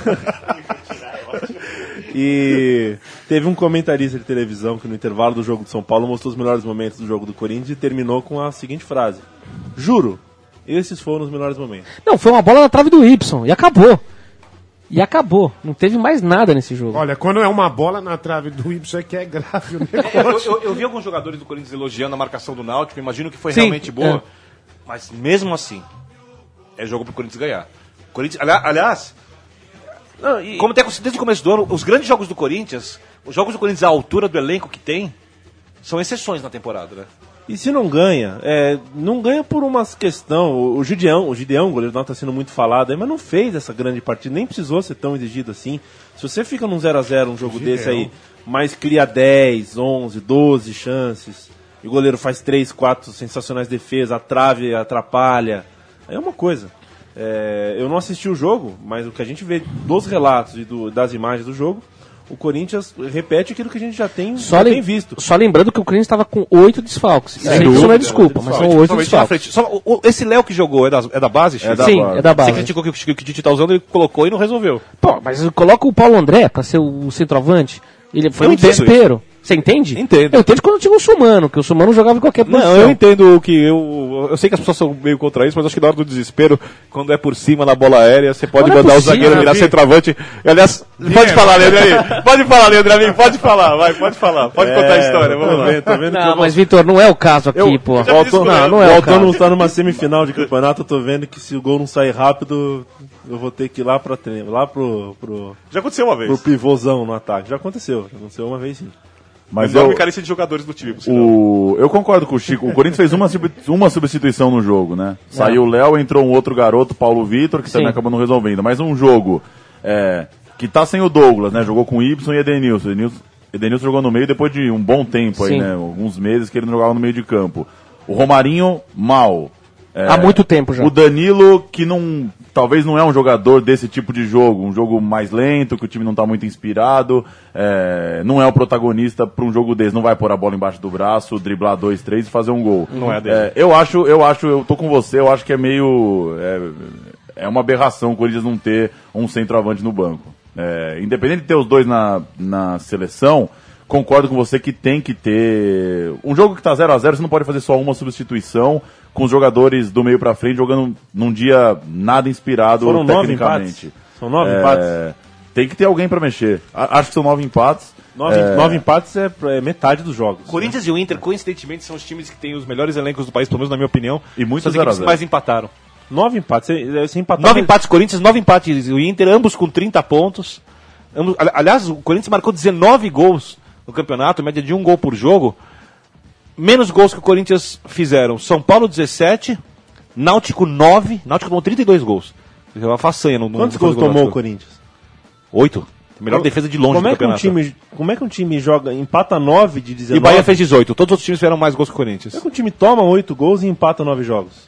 E teve um comentarista de televisão que no intervalo do jogo de São Paulo mostrou os melhores momentos do jogo do Corinthians e terminou com a seguinte frase: juro, esses foram os melhores momentos. Não, foi uma bola na trave do Y e acabou. Não teve mais nada nesse jogo. Olha, quando é uma bola na trave do Y é que é grave o negócio. Eu vi alguns jogadores do Corinthians elogiando a marcação do Náutico, imagino que foi realmente boa. Mas mesmo assim, é jogo pro Corinthians ganhar. Corinthians, aliás, como tem acontecido desde o começo do ano, os grandes jogos do Corinthians, os jogos do Corinthians à altura do elenco que tem, são exceções na temporada, né? E se não ganha, não ganha por uma questão. O Gideão, o goleiro não está sendo muito falado aí, mas não fez essa grande partida, nem precisou ser tão exigido assim. Se você fica num 0x0 um jogo desse aí, mas cria 10, 11, 12 chances, e o goleiro faz 3, 4 sensacionais defesas, a trave atrapalha, aí é uma coisa. Eu não assisti o jogo, mas o que a gente vê dos relatos e das imagens do jogo, o Corinthians repete aquilo que a gente já tem visto. Só lembrando que o Corinthians estava com 8 desfalques. Isso não é desculpa, mas são 8 desfalques. Esse Léo que jogou é da base, Chico? Sim, é da base. Você criticou que o Tite tá usando, ele colocou e não resolveu. Pô, mas coloca o Paulo André para ser o centroavante. Ele foi um desespero. Você entende? Entendo. Eu entendo quando tinha o Sumano, que o Sumano jogava em qualquer posição. Não, eu entendo que eu sei que as pessoas são meio contra isso, mas acho que na hora do desespero, quando é por cima na bola aérea, você pode mandar o zagueiro virar centroavante. Aliás, pode falar, Leandro Amin. Pode falar, Leandro Amin, pode falar. Pode contar a história, vamos lá. Tô vendo não, mas Vitor, não é o caso aqui, pô. Não é o caso. Voltando tá numa semifinal de campeonato, eu tô vendo que se o gol não sair rápido, eu vou ter que ir lá pro Já aconteceu uma vez. Pro pivôzão no ataque. Já aconteceu uma vez sim. Mas enorme carência de jogadores do time. Eu concordo com o Chico. O Corinthians fez uma substituição no jogo, né? Saiu o Léo, entrou um outro garoto, Paulo Vitor, que também acabou não resolvendo. Mas um jogo que tá sem o Douglas, né? Jogou com o Y e Edenilson. Edenilson jogou no meio depois de um bom tempo aí, né? Alguns meses que ele não jogava no meio de campo. O Romarinho, mal. Há muito tempo já. O Danilo, que talvez não é um jogador desse tipo de jogo, um jogo mais lento, que o time não está muito inspirado, não é o protagonista para um jogo desse, não vai pôr a bola embaixo do braço, driblar 2, 3 e fazer um gol. Não é dele. Eu tô com você, eu acho que é meio... É uma aberração o Corinthians não ter um centroavante no banco. Independente de ter os dois na seleção, concordo com você que tem que ter... Um jogo que tá 0x0, você não pode fazer só uma substituição, com os jogadores do meio pra frente jogando num dia nada inspirado. Foram tecnicamente. 9 empates. São 9 empates. Tem que ter alguém pra mexer. Acho que são 9 empates. 9 empates é metade dos jogos. Corinthians e o Inter, coincidentemente, são os times que têm os melhores elencos do país, pelo menos na minha opinião. E muitas equipes que mais empataram. 9 empates. Você empatar 9 empates Corinthians, 9 empates o Inter, ambos com 30 pontos. Aliás, o Corinthians marcou 19 gols no campeonato, média de 1 gol por jogo. Menos gols que o Corinthians fizeram. São Paulo 17, Náutico 9. Náutico tomou 32 gols. É uma façanha. Quantos gols tomou o Corinthians? 8. Melhor defesa de longe do campeonato. Como é que um time empata 9 de 19? E Bahia fez 18. Todos os outros times fizeram mais gols que o Corinthians. Como é que um time toma 8 gols e empata 9 jogos?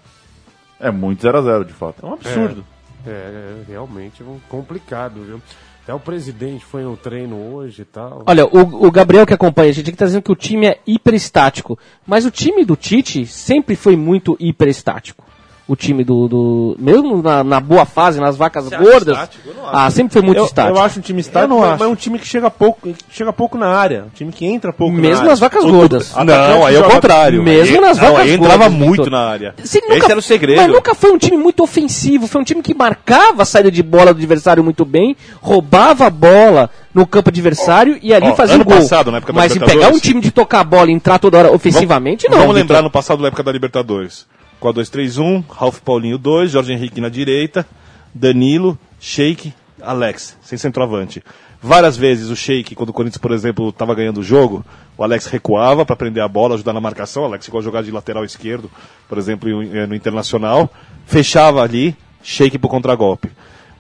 É muito 0x0, de fato. É um absurdo. Realmente complicado, viu? Até o presidente foi no treino hoje e tal. Olha, o Gabriel que acompanha a gente aqui tá dizendo que o time é hiperestático. Mas o time do Tite sempre foi muito hiperestático. O time mesmo na boa fase, nas vacas gordas, sempre foi muito estático. Eu acho um time estático, mas é um time que chega pouco na área. Um time que entra pouco mesmo na área. Nas vacas gordas. Não, aí é o contrário. Mesmo nas vacas gordas. Entrava muito na área. Esse era o segredo. Mas nunca foi um time muito ofensivo. Foi um time que marcava a saída de bola do adversário muito bem, roubava a bola no campo adversário e ali fazia o gol. Passado, na época mas se pegar um time de tocar a bola e entrar toda hora ofensivamente, não. Vamos lembrar no passado da época da Libertadores. 4-2-3-1, Ralf Paulinho 2, Jorge Henrique na direita, Danilo, Sheik, Alex, sem centroavante. Várias vezes o Sheik, quando o Corinthians, por exemplo, estava ganhando o jogo, o Alex recuava para prender a bola, ajudar na marcação. O Alex ficou a jogar de lateral esquerdo, por exemplo, no Internacional. Fechava ali, Sheik pro contragolpe.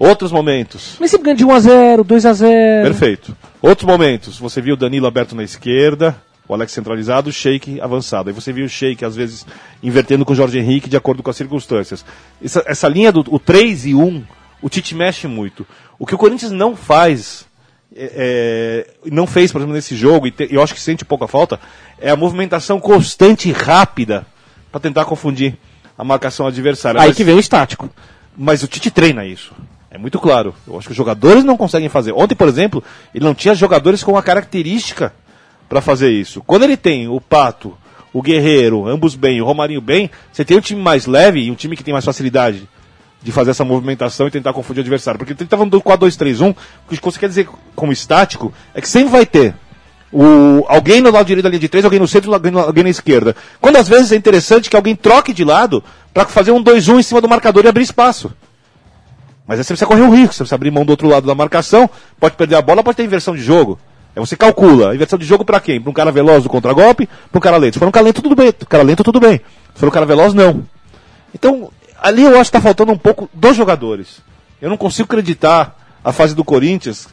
Outros momentos. Mas sempre ganha de 1x0, 2x0. Perfeito. Outros momentos. Você viu o Danilo aberto na esquerda, o Alex centralizado, o Sheik avançado. Aí você viu o Sheik, às vezes, invertendo com o Jorge Henrique de acordo com as circunstâncias. Essa linha do 3 e 1, o Tite mexe muito. O que o Corinthians não faz, não fez, por exemplo, nesse jogo, e eu acho que sente pouco a falta, é a movimentação constante e rápida para tentar confundir a marcação adversária. Aí que vem o estático. Mas o Tite treina isso. É muito claro. Eu acho que os jogadores não conseguem fazer. Ontem, por exemplo, ele não tinha jogadores com a característica para fazer isso. Quando ele tem o Pato, o Guerreiro, ambos bem, o Romarinho bem, você tem um time mais leve e um time que tem mais facilidade de fazer essa movimentação e tentar confundir o adversário. Porque ele estava no 4-2-3-1, o que você quer dizer como estático é que sempre vai ter alguém no lado direito da linha de 3, alguém no centro, alguém na esquerda. Quando às vezes é interessante que alguém troque de lado para fazer um 2-1 em cima do marcador e abrir espaço. Mas aí você precisa correr o risco, você precisa abrir mão do outro lado da marcação, pode perder a bola, pode ter inversão de jogo. Aí você calcula, inversão de jogo pra quem? Pra um cara veloz do contragolpe, pra um cara lento. Se for um cara lento, tudo bem. Se for um cara veloz, não. Então, ali eu acho que tá faltando um pouco dos jogadores. Eu não consigo acreditar a fase do Corinthians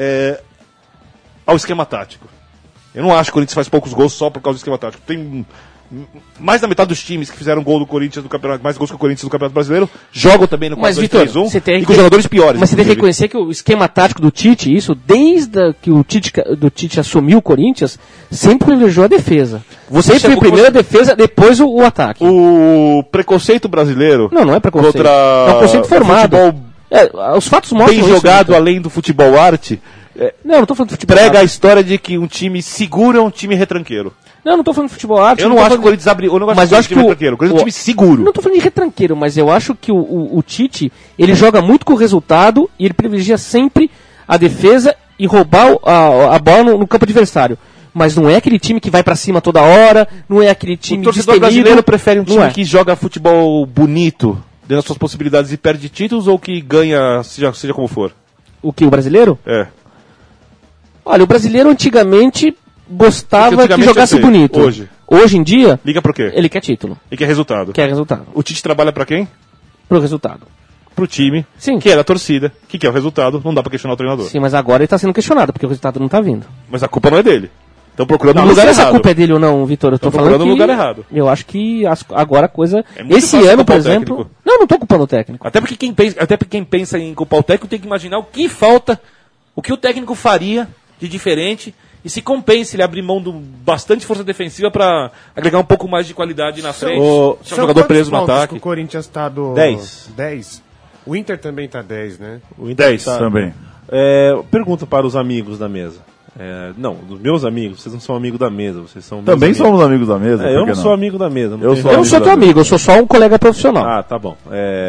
ao esquema tático. Eu não acho que o Corinthians faz poucos gols só por causa do esquema tático. Tem mais da metade dos times que fizeram gol do Corinthians do campeonato, mais gols que o Corinthians do Campeonato Brasileiro, jogam também no 4-2-3-1 e com jogadores piores. Mas você tem que reconhecer que o esquema tático do Tite, isso desde que o Tite assumiu o Corinthians, sempre privilegiou a defesa. Você sempre primeiro a defesa, depois o ataque. O preconceito brasileiro... Não é preconceito. Contra é um conceito formado. Os fatos mostram bem isso, jogado além do futebol arte. Não tô falando de futebol prega arte. A história de que um time seguro é um time retranqueiro. Não tô falando de futebol arte. Eu não acho que o Corinthians abre. Eu não gosto de time retranqueiro. O Corinthians é um time seguro. Não tô falando de retranqueiro, mas eu acho que o Tite, ele joga muito com o resultado e ele privilegia sempre a defesa e roubar a bola no campo adversário. Mas não é aquele time que vai pra cima toda hora, não é aquele time destemido. O torcedor brasileiro prefere um time que joga futebol bonito, dentro das suas possibilidades e perde títulos, ou que ganha, seja como for? O que, o brasileiro? É. Olha, o brasileiro antigamente gostava que jogasse bonito. Hoje em dia, liga pro quê? Ele quer título. E quer resultado. O Tite trabalha pra quem? Pro resultado. Pro time, sim, que é da torcida, que quer o resultado, não dá pra questionar o treinador. Sim, mas agora ele tá sendo questionado, porque o resultado não tá vindo. Mas a culpa não é dele. Estão procurando no lugar errado. Não sei se a culpa é dele ou não, Vitor. Eu tô falando no lugar errado. Eu acho que agora a coisa... Esse ano, por exemplo... Não tô culpando o técnico. Até porque quem pensa em culpar o técnico tem que imaginar o que falta, o que o técnico faria de diferente e se compensa ele abrir mão de bastante força defensiva para agregar um pouco mais de qualidade na frente. São jogador preso no ataque. O Corinthians tá do 10. O Inter também tá 10, né? O Inter 10 também. Pergunta para os amigos da mesa. Não, dos meus amigos, vocês não são amigos da mesa, vocês são também somos amigos da mesa. Eu não sou amigo da mesa. Eu não sou teu amigo, eu sou só um colega profissional. Ah, tá bom.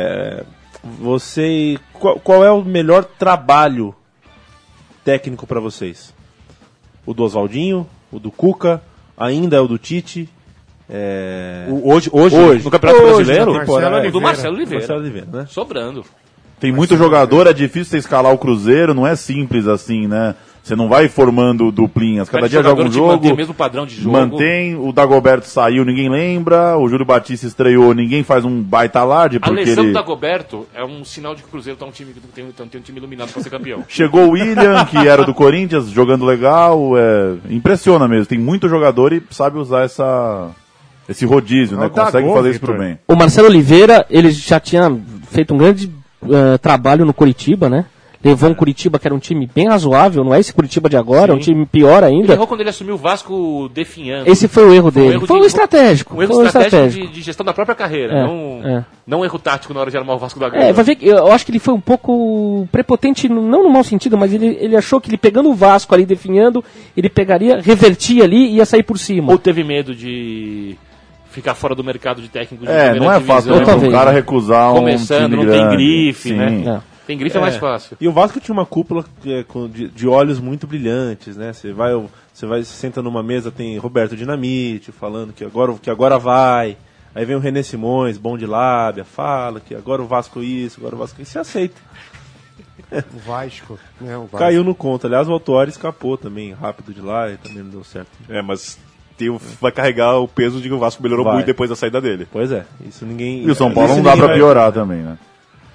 Qual é o melhor trabalho técnico para vocês? O do Oswaldinho, o do Cuca, ainda é o do Tite? Hoje, no Campeonato Brasileiro? Do Marcelo Oliveira, né? Sobrando. Tem muito jogador, é difícil você escalar o Cruzeiro, não é simples assim, né? Você não vai formando duplinhas. Cada dia joga um jogo. Mantém o mesmo padrão de jogo. Mantém. O Dagoberto saiu, ninguém lembra. O Júlio Batista estreou, ninguém faz um baita alarde. A lesão do Dagoberto é um sinal de que o Cruzeiro tá tem um time iluminado para ser campeão. Chegou o William, que era do Corinthians, jogando legal. Impressiona mesmo. Tem muito jogador e sabe usar esse rodízio, né? Consegue fazer isso pro bem. O Marcelo Oliveira, ele já tinha feito um grande trabalho no Curitiba, né? Levou um Curitiba que era um time bem razoável, não é esse Curitiba de agora, é um time pior ainda. Ele errou quando ele assumiu o Vasco definhando. Esse foi o erro dele. Foi um estratégico. Um erro estratégico de gestão da própria carreira, não um erro tático na hora de armar o Vasco da Gama. Vai ver que eu acho que ele foi um pouco prepotente, não no mau sentido, mas ele achou que ele pegando o Vasco ali, definhando, ele pegaria, revertia ali e ia sair por cima. Ou teve medo de ficar fora do mercado de técnico de não é fácil um cara recusar começando, um time não tem grife, sim, né? Tem grife é mais fácil. E o Vasco tinha uma cúpula de olhos muito brilhantes, né? Você senta numa mesa, tem Roberto Dinamite falando que agora vai. Aí vem o René Simões, bom de lábia, fala que agora o Vasco isso, agora o Vasco isso, e aceita. O Vasco. Caiu no conto. Aliás, o Autuori escapou também, rápido de lá, e também não deu certo. Mas vai carregar o peso de que o Vasco melhorou muito depois da saída dele. Pois é, isso ninguém... E o São Paulo não dá pra piorar também, né?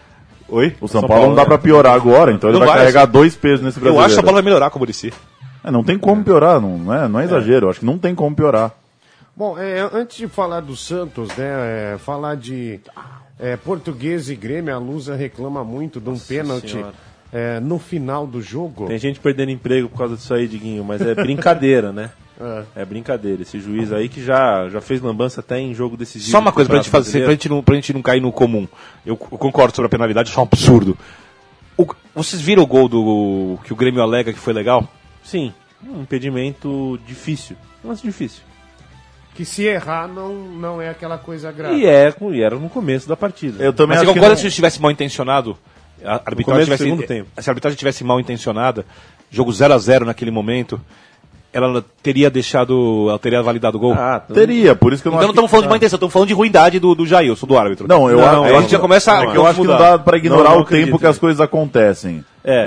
Oi? O São Paulo não dá pra piorar agora, então ele vai carregar 2 pesos nesse Brasileiro. Eu acho que o São Paulo vai melhorar com o Muricy. Não tem como piorar, não é exagero, eu acho que não tem como piorar. Bom, antes de falar do Santos, né, falar de Portuguesa e Grêmio, a Lusa reclama muito de um pênalti no final do jogo. Tem gente perdendo emprego por causa disso aí, Diguinho, mas é brincadeira, né? É brincadeira. Esse juiz aí que já fez lambança até em jogo decisivo. Só uma coisa pra gente não cair no comum. Eu concordo sobre a penalidade, isso é um absurdo. Vocês viram o gol que o Grêmio alega que foi legal? Sim, um impedimento difícil. Um lance difícil. Que se errar não é aquela coisa grave. E era no começo da partida. Eu também acho que concordo se estivesse mal intencionado. A arbitragem segundo tempo. Se a arbitragem tivesse mal intencionada, jogo 0-0 naquele momento, ela teria validado o gol? Teria, por isso que eu não Então não estamos falando de má intenção, estamos falando de ruindade do Jailson, do árbitro. Não, a gente já começa eu acho que não dá pra ignorar o tempo que as coisas acontecem.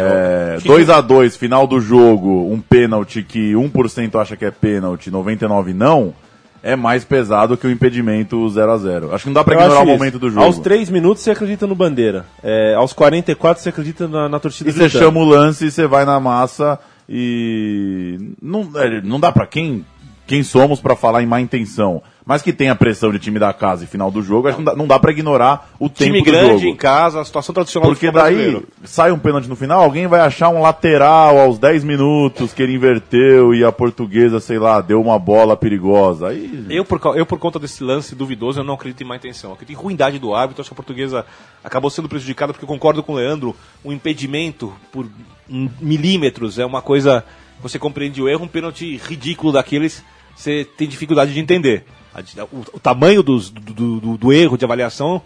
2-2, final do jogo, um pênalti que 1% acha que é pênalti, 99% não, é mais pesado que o impedimento 0-0. Acho que não dá pra ignorar o momento do jogo. Aos 3 minutos você acredita no Bandeira. Aos 44 você acredita na torcida. E você chama o lance e você vai na massa e não dá pra quem somos pra falar em má intenção, mas que tem a pressão de time da casa e final do jogo, acho que não dá pra ignorar o tempo do jogo. Time grande em casa, a situação tradicional porque daí sai um pênalti no final, alguém vai achar um lateral aos 10 minutos que ele inverteu e a Portuguesa, sei lá, deu uma bola perigosa. Aí... Eu por conta desse lance duvidoso, eu não acredito em má intenção. Eu acredito em ruindade do árbitro, acho que a Portuguesa acabou sendo prejudicada, porque eu concordo com o Leandro, um impedimento por milímetros é uma coisa, você compreende o erro, um pênalti ridículo daqueles, você tem dificuldade de entender. O tamanho do erro de avaliação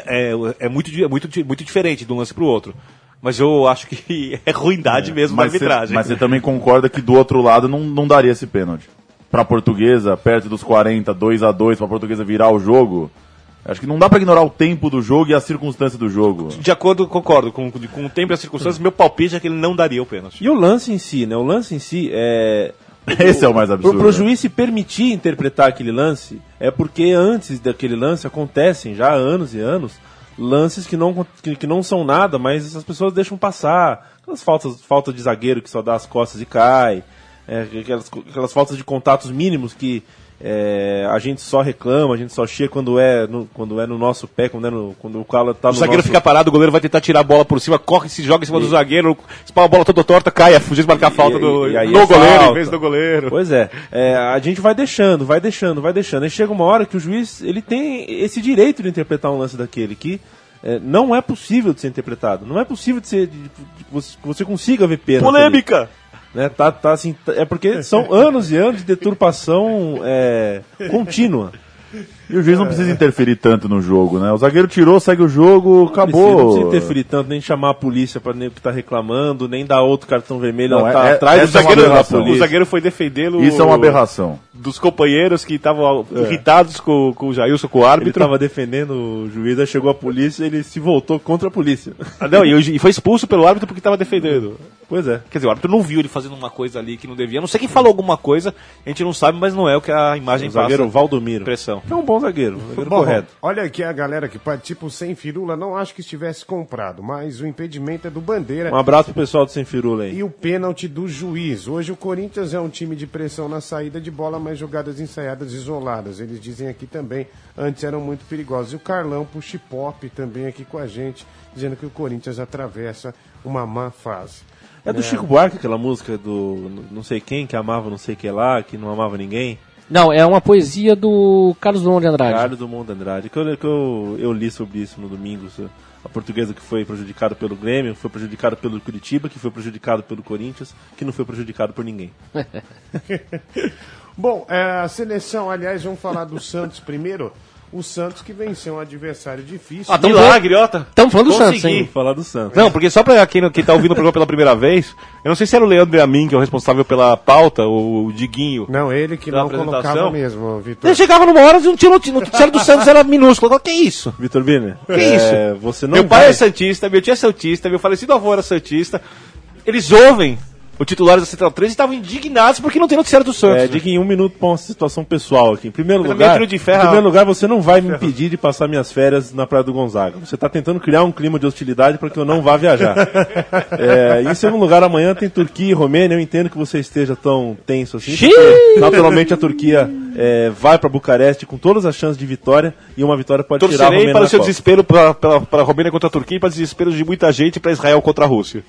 é muito diferente de um lance para o outro. Mas eu acho que é ruindade mesmo da arbitragem. Mas você também concorda que do outro lado não daria esse pênalti? Para a Portuguesa, perto dos 40, 2-2, para a Portuguesa virar o jogo... Acho que não dá pra ignorar o tempo do jogo e a circunstância do jogo. De acordo, concordo com o tempo e as circunstâncias, meu palpite é que ele não daria o pênalti. E o lance em si, né? O lance em si é... Esse é o mais absurdo. Pro juiz se permitir interpretar aquele lance, é porque antes daquele lance acontecem já há anos e anos lances que não são nada, mas as pessoas deixam passar. Aquelas faltas de zagueiro que só dá as costas e cai, aquelas faltas de contatos mínimos que a gente só reclama, a gente só chega quando é no nosso pé, quando o cara tá no zagueiro fica parado, o goleiro vai tentar tirar a bola por cima, corre, se joga em cima do zagueiro, espalha a bola toda torta, cai, fugir de marcar a falta do goleiro falta. Em vez do goleiro. Pois a gente vai deixando. Aí chega uma hora que o juiz ele tem esse direito de interpretar um lance daquele que não é possível de ser interpretado, não é possível de você consiga ver pênalti. Polêmica! Né, tá assim, é porque são anos e anos de deturpação contínua. E o juiz não precisa interferir tanto no jogo, né? O zagueiro tirou, segue o jogo, acabou. Não precisa interferir tanto, nem chamar a polícia para nem que tá reclamando, nem dar outro cartão vermelho, não, atrás do zagueiro da polícia. O zagueiro foi defendê-lo. Isso é uma aberração. Dos companheiros que estavam irritados com o Jailson, com o árbitro. Ele estava defendendo o juiz, aí chegou a polícia e ele se voltou contra a polícia. E foi expulso pelo árbitro porque estava defendendo. Pois é. Quer dizer, o árbitro não viu ele fazendo uma coisa ali que não devia. Não sei quem falou alguma coisa, a gente não sabe, mas não é o que a imagem passa. O zagueiro Valdomiro. Impressão. É um bom zagueiro. Bom, correto. Olha aqui a galera que participa, o Sem Firula, não acho que estivesse comprado, mas o impedimento é do Bandeira. Um abraço pro pessoal do Sem Firula aí. E o pênalti do juiz. Hoje o Corinthians é um time de pressão na saída de bola, mas jogadas ensaiadas isoladas. Eles dizem aqui também, antes eram muito perigosos. E o Carlão puxa pop também aqui com a gente, dizendo que o Corinthians atravessa uma má fase. É do Chico Buarque aquela música do não sei quem, que amava não sei que lá, que não amava ninguém? Não, é uma poesia do Carlos Drummond de Andrade. Carlos Drummond de Andrade, que eu li sobre isso no domingo. A Portuguesa que foi prejudicada pelo Grêmio, foi prejudicada pelo Curitiba, que foi prejudicado pelo Corinthians, que não foi prejudicado por ninguém. Bom, a seleção, aliás, vamos falar do Santos primeiro. O Santos que venceu um adversário difícil. Milagre, ó. Estamos falando do Santos, hein? Vamos falar do Santos. Não, porque só pra quem tá ouvindo o programa pela primeira vez, eu não sei se era o Leandro e a mim, que é o responsável pela pauta, ou o Diguinho. Não, ele que não colocava mesmo, Vitor. Ele chegava numa hora e não tinha noticiário do Santos, era minúsculo. Que isso? Vitor Biner. Que isso? Você não meu pai é santista, meu tio é santista, meu falecido avô era santista. Eles ouvem os titulares da Central 3 estavam indignados porque não tem noticiário do Santos. Diga em um minuto para uma situação pessoal aqui. Em primeiro Pelo lugar, metro de ferro- você não vai me impedir de passar minhas férias na Praia do Gonzaga. Você está tentando criar um clima de hostilidade para que eu não vá viajar. Em segundo lugar, amanhã tem Turquia e Romênia. Eu entendo que você esteja tão tenso assim. Porque, naturalmente, a Turquia vai para Bucareste com todas as chances de vitória e uma vitória pode tirar a Torcerei Romênia para o da seu Copa. desespero para a Romênia contra a Turquia e para o desespero de muita gente para Israel contra a Rússia.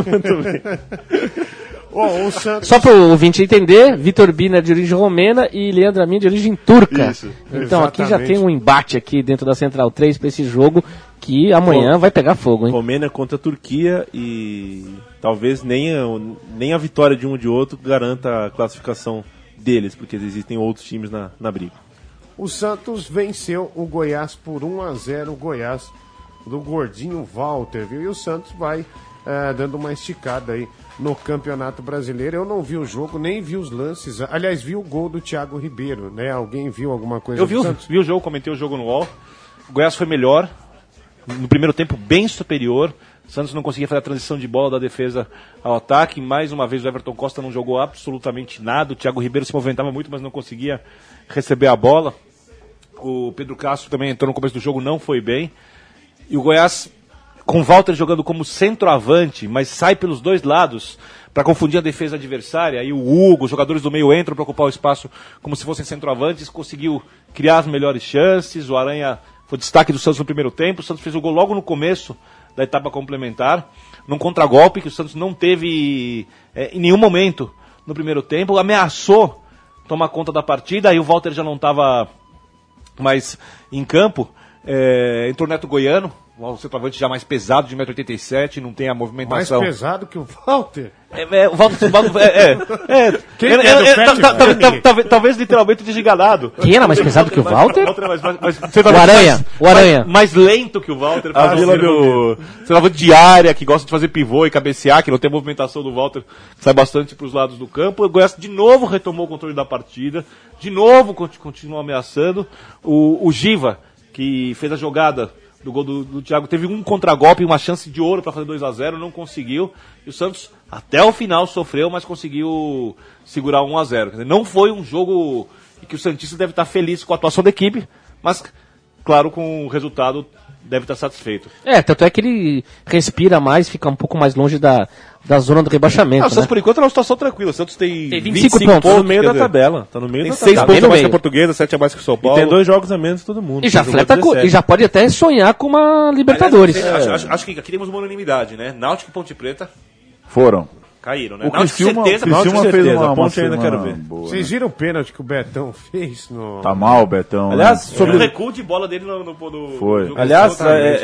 O Santos... Só para o ouvinte entender, Vitor Bina é de origem romena e Leandro Amin de origem turca. Isso, então aqui já exatamente. tem um embate aqui dentro da Central 3 para esse jogo que amanhã vai pegar fogo, hein? Romênia contra a Turquia e talvez nem a vitória de um ou de outro garanta a classificação deles, porque existem outros times na briga. O Santos venceu o Goiás por 1-0, o Goiás do gordinho Walter, viu? E o Santos vai dando uma esticada aí no Campeonato Brasileiro. Eu não vi o jogo, nem vi os lances. Aliás, vi o gol do Thiago Ribeiro, né? Alguém viu alguma coisa Eu do Santos? vi o jogo, comentei o jogo no UOL. O Goiás foi melhor, no primeiro tempo bem superior. O Santos não conseguia fazer a transição de bola da defesa ao ataque. Mais uma vez o Everton Costa não jogou absolutamente nada. O Thiago Ribeiro se movimentava muito, mas não conseguia receber a bola. O Pedro Castro também entrou no começo do jogo, não foi bem. E o Goiás, com o Walter jogando como centroavante, mas sai pelos dois lados para confundir a defesa adversária. Aí o Hugo, os jogadores do meio entram para ocupar o espaço como se fossem centroavantes, conseguiu criar as melhores chances. O Aranha foi destaque do Santos no primeiro tempo. O Santos fez o gol logo no começo da etapa complementar, num contragolpe que o Santos não teve em nenhum momento no primeiro tempo. Ameaçou tomar conta da partida, aí o Walter já não estava mais em campo. Entrou o Neto Goiano, o centroavante já mais pesado, de 1,87 m, não tem a Mais movimentação. pesado que o Walter. O Walter Quem é do Pet? talvez literalmente desenganado. Quem era mais pesado que o Walter? O Aranha. Mais lento que o Walter. A Vila Centroavante de área, que gosta de fazer pivô e cabecear, que não tem a movimentação do Walter, sai bastante para os lados do campo. O Goiás de novo retomou o controle da partida, de novo continua ameaçando. O Giva, que fez a jogada do gol do Thiago, teve um contragolpe, uma chance de ouro para fazer 2-0, não conseguiu. E o Santos, até o final, sofreu, mas conseguiu segurar 1-0. Quer dizer, não foi um jogo em que o Santista deve estar feliz com a atuação da equipe, mas, claro, com o resultado deve estar satisfeito. Tanto é que ele respira mais, fica um pouco mais longe da zona do rebaixamento. O Santos, né? por enquanto, é uma situação tranquila. O Santos tem 25 pontos. pontos. Tá no meio quer da dizer, tabela. Tá no meio Tem da 6 tabela. pontos a no mais que meio. a Portuguesa, 7 a mais que o São E Paulo. tem 2 jogos a menos que todo mundo. E já, Jogou fleta 17. e já pode até sonhar com uma Libertadores. Acho que aqui temos uma unanimidade, né? Náutico e Ponte Preta Foram. caíram, né? O Criciúma certeza, fez certeza. uma Ponte ainda semana quero ver. boa, né? Vocês viram o pênalti que o Betão fez? No... Tá mal, Betão. Aliás, né? sobre o recuo de bola dele no Foi. jogo. Aliás,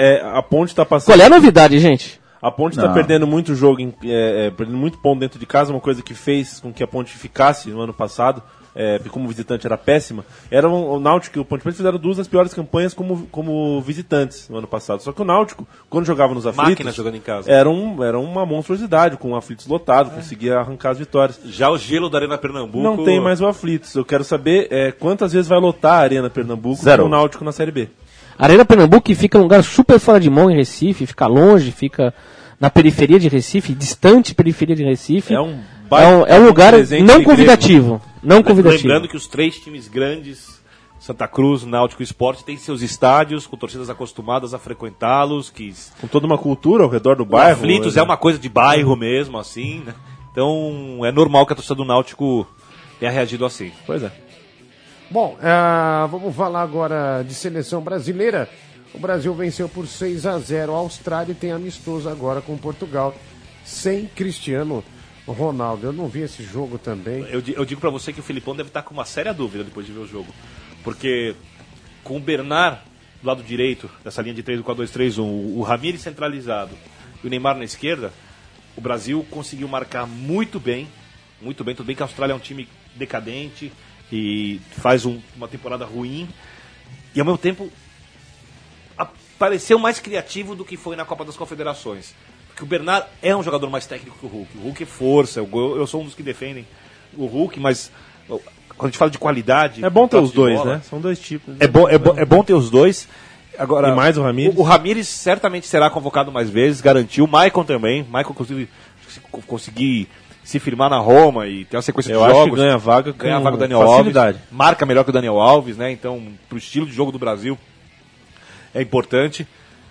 a Ponte tá passando. Qual é a novidade, gente? A Ponte está Não. perdendo muito jogo, perdendo muito ponto dentro de casa, uma coisa que fez com que a Ponte ficasse no ano passado, porque como visitante era péssima. O Náutico e o Ponte Preta fizeram 2 das piores campanhas como visitantes no ano passado. Só que o Náutico, quando jogava nos aflitos, Máquina jogando em casa. era uma monstruosidade, com aflitos lotados, conseguia arrancar as vitórias. Já o gelo da Arena Pernambuco... Não tem mais o aflitos. Eu quero saber quantas vezes vai lotar a Arena Pernambuco 0. com o Náutico na Série B. A Arena Pernambuco que fica num lugar super fora de mão em Recife, fica longe, fica na periferia de Recife, distante periferia de Recife. É um lugar presente não de convidativo. Não convidativo. Lembrando que os 3 times grandes, Santa Cruz, Náutico e Sport, têm seus estádios com torcidas acostumadas a frequentá-los, que Com toda uma cultura ao redor do o bairro. Aflitos é uma coisa de bairro mesmo, assim, né? Então é normal que a torcida do Náutico tenha reagido assim. Pois é. Bom, vamos falar agora de seleção brasileira. O Brasil venceu por 6-0 a Austrália e tem amistoso agora com Portugal, sem Cristiano Ronaldo. Eu não vi esse jogo também. Eu digo pra você que o Filipão deve estar com uma séria dúvida depois de ver o jogo. Porque com o Bernard do lado direito, dessa linha de 3 do 4-2-3-1, o Ramires centralizado e o Neymar na esquerda, o Brasil conseguiu marcar muito bem. Muito bem, tudo bem que a Austrália é um time decadente e faz uma temporada ruim. E ao mesmo tempo pareceu mais criativo do que foi na Copa das Confederações. Porque o Bernard é um jogador mais técnico que o Hulk. O Hulk é força, eu sou um dos que defendem o Hulk, mas quando a gente fala de qualidade... É bom ter toque os de dois, bola, né? São 2 tipos. É bom ter os dois. Agora, E mais o Ramires. O Ramires certamente será convocado mais vezes, garantiu. O Maicon também. Maicon conseguir se firmar na Roma e ter uma sequência de Eu acho jogos. que ganha a vaga do Daniel facilidade. Alves. Marca melhor que o Daniel Alves, né? Então, pro estilo de jogo do Brasil, é importante.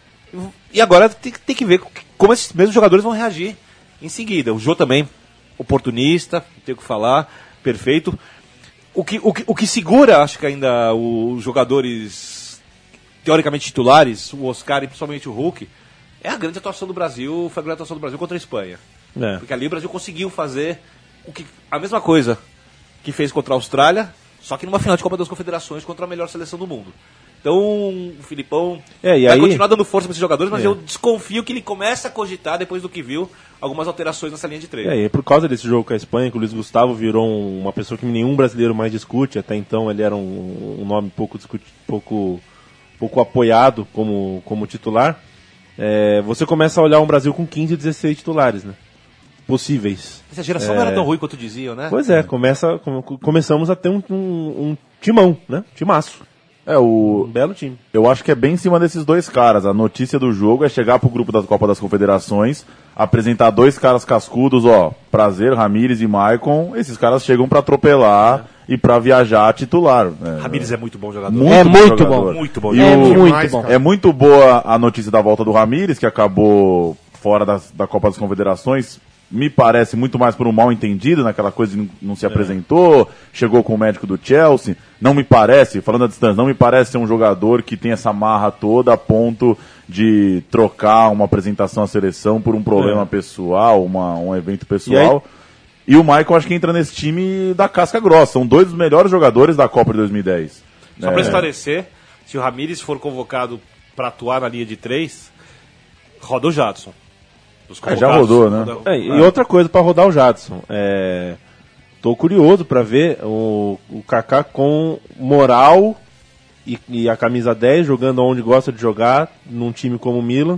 E agora tem que ver como esses mesmos jogadores vão reagir em seguida. O Jô também, oportunista, não tenho o que falar, perfeito. O que segura, acho que ainda, os jogadores teoricamente titulares, o Oscar e principalmente o Hulk, é a grande atuação do Brasil, foi a grande atuação do Brasil contra a Espanha. Porque ali o Brasil conseguiu fazer a mesma coisa que fez contra a Austrália, só que numa final de Copa das Confederações contra a melhor seleção do mundo. Então, o Filipão vai continuar dando força para esses jogadores, mas eu desconfio que ele comece a cogitar, depois do que viu, algumas alterações nessa linha de três. E por causa desse jogo com a Espanha, que o Luiz Gustavo virou uma pessoa que nenhum brasileiro mais discute, até então ele era um nome pouco apoiado como titular, você começa a olhar um Brasil com 15 e 16 titulares, né? Possíveis. Essa geração não era tão ruim quanto diziam, né? Pois é, começamos a ter um timão, né? Timaço. Um belo time. Eu acho que é bem em cima desses dois caras. A notícia do jogo é chegar pro grupo da Copa das Confederações, apresentar dois caras cascudos, Prazer, Ramires e Maicon. Esses caras chegam pra atropelar e pra viajar titular. Ramires é muito bom jogador. Muito bom. Muito bom. É muito boa a notícia da volta do Ramires, que acabou fora da Copa das Confederações. Me parece muito mais por um mal entendido, naquela coisa de não se apresentou, chegou com o médico do Chelsea. Não me parece, falando à distância, não me parece ser um jogador que tem essa marra toda a ponto de trocar uma apresentação à seleção por um problema pessoal, um evento pessoal. E o Michael acho que entra nesse time da casca grossa. São dois dos melhores jogadores da Copa de 2010. Só para esclarecer, se o Ramires for convocado para atuar na linha de 3, roda o Jadson. Já rodou, né? E outra coisa para rodar o Jadson. Tô curioso para ver o Kaká com moral e a camisa 10 jogando onde gosta de jogar, num time como o Milan.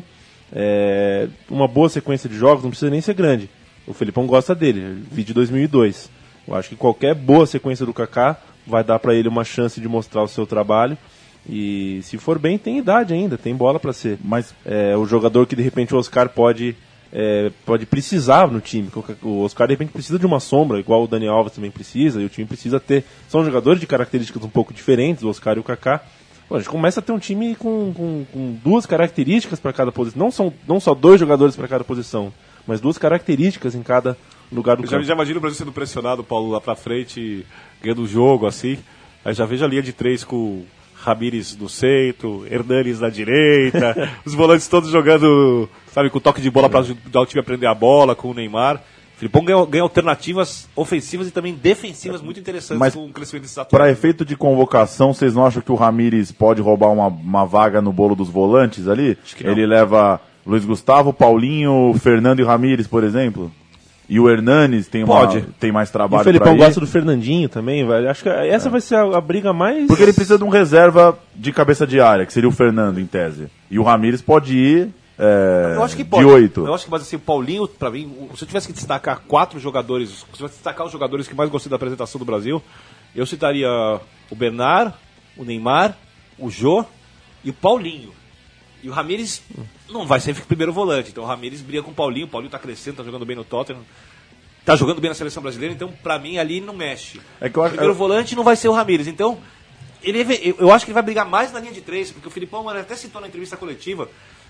Uma boa sequência de jogos, não precisa nem ser grande. O Felipão gosta dele, vídeo 2002. Eu acho que qualquer boa sequência do Kaká vai dar para ele uma chance de mostrar o seu trabalho. E se for bem, tem idade ainda, tem bola para ser. Mas o jogador que de repente o Oscar pode precisar no time. O Oscar de repente precisa de uma sombra, igual o Daniel Alves também precisa, e o time precisa ter. São jogadores de características um pouco diferentes, o Oscar e o Kaká. A gente começa a ter um time com duas características para cada posição. Não só dois jogadores para cada posição, mas duas características em cada lugar do campo. Já imagino o Brasil sendo pressionado, Paulo, lá pra frente, ganhando o jogo, assim. Aí já vejo a linha de 3 com Ramires no centro, Hernanes na direita, os volantes todos jogando, sabe, com toque de bola para ajudar o time a prender a bola, com o Neymar. O Filipão ganha alternativas ofensivas e também defensivas muito interessantes com o crescimento desses atletas. Para efeito de convocação, vocês não acham que o Ramires pode roubar uma vaga no bolo dos volantes ali? Ele leva Luiz Gustavo, Paulinho, Fernando e Ramires, por exemplo? E o Hernanes tem mais trabalho. E o Felipão gosta do Fernandinho também, velho. Acho que essa vai ser a briga mais... Porque ele precisa de um reserva de cabeça de área, que seria o Fernando, em tese. E o Ramires pode ir eu acho que pode. de 8. Eu acho que, mas assim, o Paulinho, pra mim, se eu tivesse que destacar 4 jogadores, se eu tivesse que destacar os jogadores que mais gostei da apresentação do Brasil, eu citaria o Bernard, o Neymar, o Jô e o Paulinho. E o Ramires não vai ser primeiro volante, então o Ramires briga com o Paulinho tá crescendo, tá jogando bem no Tottenham, tá jogando bem na seleção brasileira, então pra mim ali não mexe. O primeiro volante não vai ser o Ramires, então eu acho que ele vai brigar mais na linha de 3, porque o Filipão até citou na entrevista coletiva,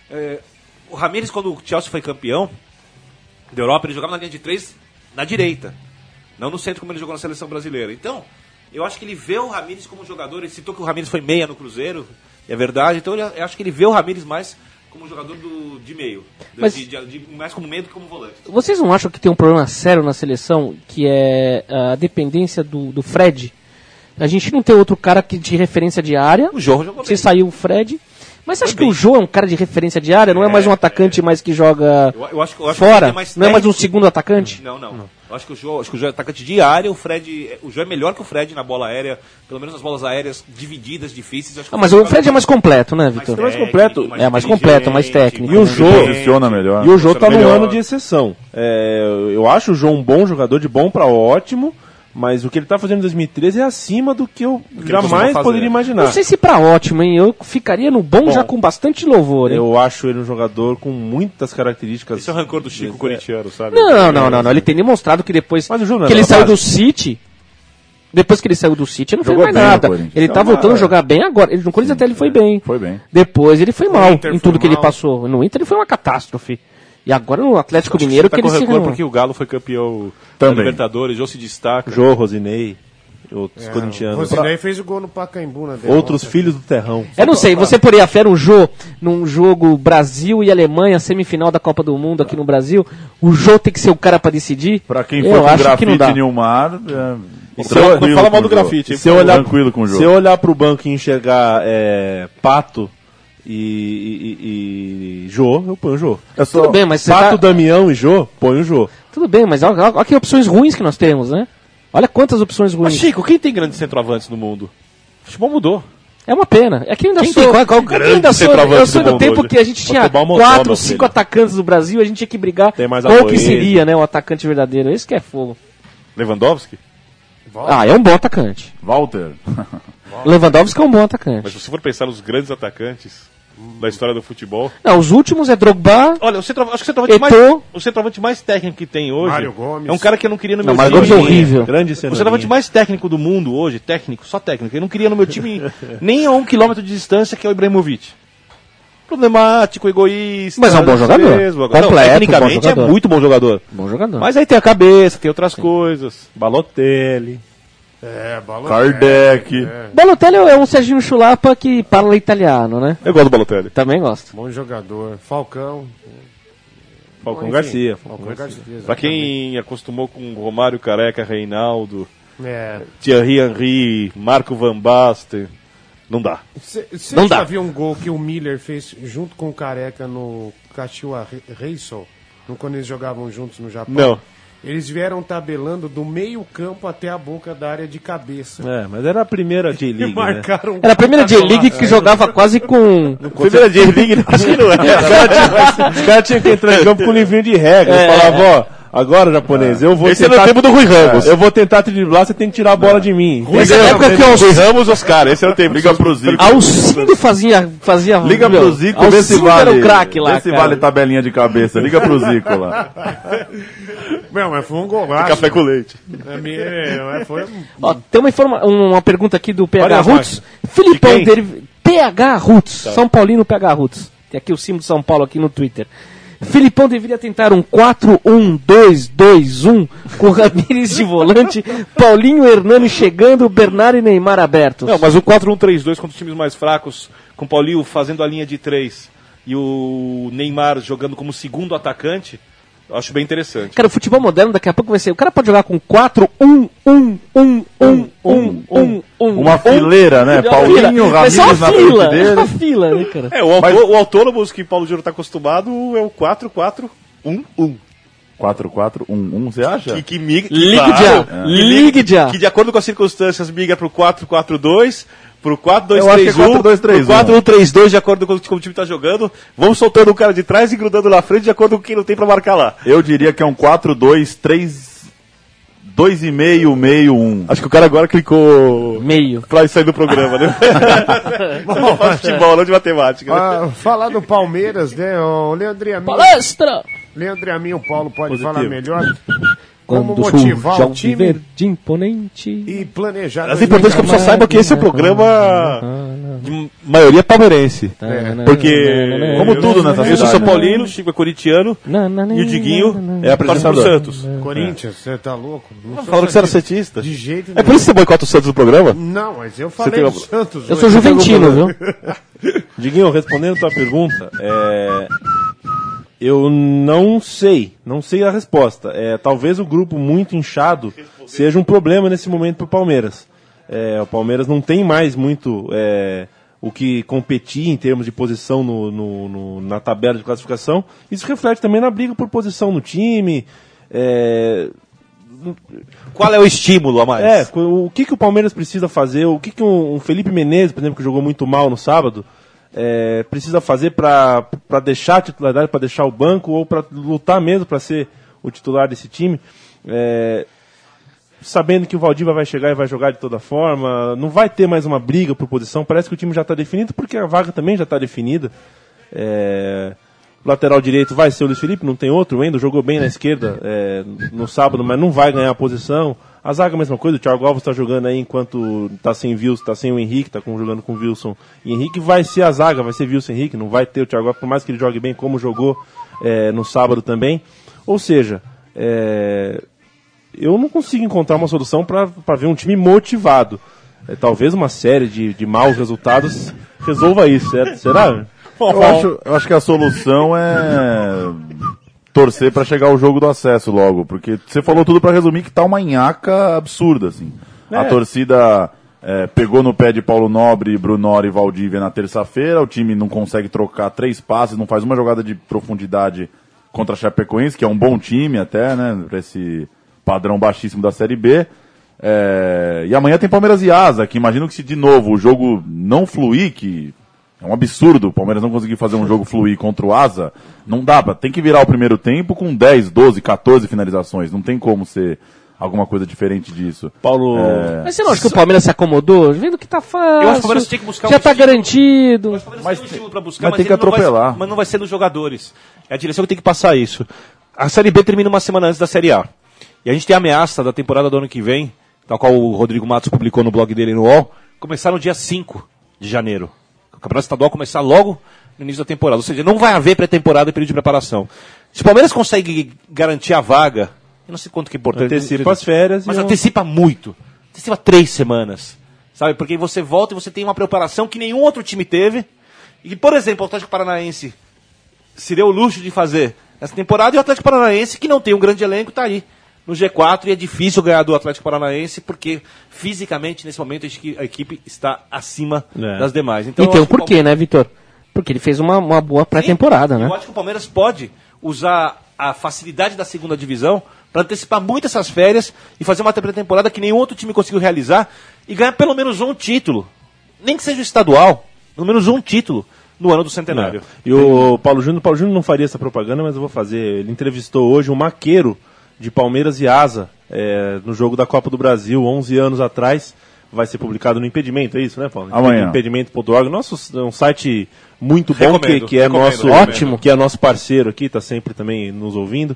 o Ramires, quando o Chelsea foi campeão da Europa, ele jogava na linha de 3 na direita, não no centro como ele jogou na seleção brasileira. Então, eu acho que ele vê o Ramires como jogador, ele citou que o Ramires foi meia no Cruzeiro, é verdade, então eu acho que ele vê o Ramires mais como jogador de meio, mais como meio do que como volante. Vocês não acham que tem um problema sério na seleção, que é a dependência do Fred? A gente não tem outro cara de referência de área. O Jô jogou bem. Se saiu o Fred. Mas você acha que o Jô é um cara de referência de área? Não é mais um atacante mais que joga eu acho fora? Que mais não é mais um segundo atacante? Não. Eu acho que o Jô é atacante de área, o Jô é melhor que o Fred na bola aérea, pelo menos nas bolas aéreas divididas, difíceis. Mas o Fred é mais completo, né, Vitor? Mais completo. Mais completo, mais técnico. E o Jô posiciona melhor. E o Jô tá num ano de exceção. Eu acho o Jô um bom jogador, de bom para ótimo, Mas o que ele tá fazendo em 2013 é acima do que eu ele jamais costuma fazer. poderia imaginar. Não sei se pra ótimo, hein? Eu ficaria no bom já com bastante louvor, hein? Eu acho ele um jogador com muitas características. Esse é o rancor do Chico corintiano, sabe? Não. Ele tem demonstrado que depois Mas o Júnior que ele era saiu base. do City... Depois que ele saiu do City, ele não Jogou fez mais bem no nada. Corinthians. Ele tá voltando a jogar bem agora. No Corinthians até ele foi bem. Foi bem. Depois ele foi mal Inter em foi tudo que ele mal. passou. No Inter ele foi uma catástrofe. E agora no Atlético Acho Mineiro você que tá ele com se rancor renovou. porque o Galo foi campeão Também. da Libertadores, ou se destaca. Jô, Rosinei, outros corintianos. Rosinei fez o gol no Pacaembu, né? Outros filhos do terrão. Eu não sei, você poderia fé num jogo Brasil e Alemanha, semifinal da Copa do Mundo aqui no Brasil, o Jô tem que ser o cara pra decidir? Pra quem Eu for com acho que não grafite dá. em Nilmar, Não fala mal do grafite, hein? Se eu olhar, Tranquilo com o jogo. Se eu olhar pro banco e enxergar Pato e Jô, eu ponho o Jô. É só... Tudo bem, mas você Pato, tá... Damião e Jô, ponho o Jô. Tudo bem, mas olha que opções ruins que nós temos, né? Olha quantas opções Mas ruins. Chico, quem tem grandes centroavantes no mundo? O futebol mudou. É uma pena. É que eu ainda Quem sou. tem- qual é o eu grande ainda sou, centroavante eu sou do do mundo tempo hoje? que a gente tinha Futebol mudou, 4, meu 5 filho. atacantes do Brasil, a gente tinha que brigar Tem mais qual que Aloysio. seria, né, o atacante verdadeiro. Esse que é fogo. Lewandowski? Ah, é um bom atacante. Walter. Lewandowski é um bom atacante. Mas se você for pensar nos grandes atacantes da história do futebol... Não, os últimos é Drogba. Olha, acho que o centroavante, Eto'o. o centroavante mais técnico que tem hoje Mário Gomes. é um cara que eu não queria no Não, meu Mário time. Gomes é horrível. Grande O cenoura. centroavante mais técnico do mundo hoje, técnico, só técnico, eu não queria no meu time nem a 1 quilômetro de distância, que é o Ibrahimovic. Problemático, egoísta. Mas é um bom jogador. Mesmo. Completo, Não, tecnicamente bom jogador. é muito bom jogador. Bom jogador. Mas aí tem a cabeça, tem outras coisas. Balotelli. Kardec. Balotelli é um Serginho Chulapa que fala italiano, né? Eu gosto do Balotelli. Também gosto. Bom jogador. Falcão. Falcão Enfim, Garcia. Falcão Garcia. Pra quem acostumou com Romário, Careca, Reinaldo, É. Thierry Henry, Marco Van Basten, não dá. Você Não já dá. viu um gol que o Miller fez junto com o Careca no Kashiwa Reysol, quando eles jogavam juntos no Japão? Não. Eles vieram tabelando do meio campo até a boca da área de cabeça. É, mas era a primeira J-League, E né? marcaram Era a primeira J-League que jogava quase com... Primeira J-League, acho que não é. Os caras tinham que entrar em campo com um livrinho de regra. Falavam, ó, agora, japonês, eu vou Esse é no tentar... tempo do Rui Ramos. Eu vou tentar driblar, você tem que tirar a bola de mim. Essa época que Rui Ramos, Oscar, esse é o tempo. Liga pro Zico. Alcindo fazia Liga pro Zico, vê se Alcindo era vale. o craque lá, Vê se cara. vale tabelinha de cabeça. Liga pro Zico lá. Meu, mas foi um golaço. Café com leite. Foi Ó, tem uma pergunta aqui do PH Olha, Roots. De Filipão, quem? PH Roots. São Paulino PH Roots. Tem aqui o símbolo de São Paulo aqui no Twitter. Filipão deveria tentar um 4-1-2-2-1 com Ramires de volante, Paulinho Hernani chegando, Bernardo e Neymar abertos. Não, mas o 4-1-3-2 contra os times mais fracos, com o Paulinho fazendo a linha de 3 e o Neymar jogando como segundo atacante, eu acho bem interessante. Cara, o futebol moderno daqui a pouco vai ser. O cara pode jogar com 4-1-1-1-1-1-1-1. Uma fileira, né? Paulinho, Vai ser Ramires uma na fila, frente uma dele. fila, né, cara? O Autônomos que Paulo Júnior está acostumado é o 4-4-1-1. 4-4-1-1, você acha? Que migra, Ligue claro, já, ligue já. que de acordo com as circunstâncias migra pro 4-4-2, pro Eu acho que é 4-2-3-1, 4-2-3-1. pro 4-1-3-2 de acordo com como o time tá jogando. Vamos soltando o cara de trás e grudando na frente de acordo com quem não tem pra marcar lá. Eu diria que é um 4-2-3... 2,5-1. Acho que o cara agora clicou Meio. pra sair do programa, né? Não faz futebol, não de matemática. Né? falar do Palmeiras, né? O Leandro Amin. Palestra! Leandro Amin, o Paulo pode Positivo. falar melhor. Como Quando motivar surge o time verde imponente. e planejar. Mas é importante que a pessoa saiba que esse é um programa de maioria palmeirense. Porque, Como tudo nessa eu sou cidade. São Paulino, o Chico é corintiano e o Diguinho é apresentador pro Santos. Corinthians, você tá louco? Não sou Falando que você era santista. santista. De jeito É por isso que você boicota o Santos no programa? Não, mas eu falei tem do uma- Santos. Eu hoje. sou juventino, viu? Diguinho, respondendo a tua pergunta, eu não sei a resposta. Talvez o grupo muito inchado seja um problema nesse momento para o Palmeiras. O Palmeiras não tem mais muito o que competir em termos de posição na tabela de classificação. Isso reflete também na briga por posição no time. Qual é o estímulo a mais? O que o Palmeiras precisa fazer, o que um Felipe Menezes, por exemplo, que jogou muito mal no sábado, precisa fazer para deixar a titularidade, para deixar o banco, ou para lutar mesmo para ser o titular desse time. sabendo que o Valdívia vai chegar e vai jogar de toda forma, não vai ter mais uma briga por posição, parece que o time já está definido, porque a vaga também já está definida. Lateral direito vai ser o Luiz Felipe, não tem outro. O Endo jogou bem na esquerda no sábado, mas não vai ganhar a posição. A zaga, a mesma coisa. O Thiago Alves está jogando aí enquanto está sem Wilson, está sem o Henrique, está jogando com o Wilson e Henrique. Vai ser a zaga, vai ser Wilson e Henrique. Não vai ter o Thiago Alves, por mais que ele jogue bem, como jogou no sábado também. Ou seja, eu não consigo encontrar uma solução para ver um time motivado. Talvez uma série de maus resultados resolva isso, certo? Será? Eu acho que a solução é torcer para chegar ao jogo do acesso logo, porque você falou tudo para resumir que tá uma nhaca absurda, assim. A torcida pegou no pé de Paulo Nobre, Brunor e Valdívia na terça-feira, o time não consegue trocar 3 passes, não faz uma jogada de profundidade contra a Chapecoense, que é um bom time até, né, para esse padrão baixíssimo da Série B. E amanhã tem Palmeiras e Asa, que imagino que se de novo o jogo não fluir, que é um absurdo o Palmeiras não conseguir fazer um jogo fluir contra o Asa, não dá, tem que virar o primeiro tempo com 10, 12, 14 finalizações, não tem como ser alguma coisa diferente disso. Paulo... Mas você não acha que o Palmeiras se acomodou? Vendo que tá fácil, eu acho que o Palmeiras tinha que buscar já tá garantido. Mas tem um estilo pra buscar, mas tem que atropelar. Mas não vai ser nos jogadores. É a direção que tem que passar isso. A Série B termina uma semana antes da Série A. E a gente tem a ameaça da temporada do ano que vem, tal qual o Rodrigo Matos publicou no blog dele no UOL, começar no dia 5 de janeiro. O Campeonato Estadual começar logo no início da temporada. Ou seja, não vai haver pré-temporada e período de preparação. Se o Palmeiras consegue garantir a vaga, eu não sei quanto que é importante. Antecipa as férias. Mas antecipa muito. Antecipa 3 semanas. Sabe? Porque você volta e você tem uma preparação que nenhum outro time teve. E, por exemplo, o Atlético Paranaense se deu o luxo de fazer essa temporada, e o Atlético Paranaense, que não tem um grande elenco, está aí no G4, e é difícil ganhar do Atlético Paranaense, porque fisicamente, nesse momento, a equipe está acima das demais. Então, e tem um porquê, né, Vitor? Porque ele fez uma boa pré-temporada, né? Eu acho que o Palmeiras pode usar a facilidade da segunda divisão para antecipar muito essas férias e fazer uma pré-temporada que nenhum outro time conseguiu realizar e ganhar pelo menos um título. Nem que seja estadual, pelo menos um título no ano do centenário. E o Paulo Júnior não faria essa propaganda, mas eu vou fazer. Ele entrevistou hoje um maqueiro de Palmeiras e Asa no jogo da Copa do Brasil, 11 anos atrás. Vai ser publicado no Impedimento, é isso, né, Paulo? Amanhã. Impedimento.org. Nosso é um site muito bom, que é nosso ótimo, que é nosso parceiro aqui, está sempre também nos ouvindo.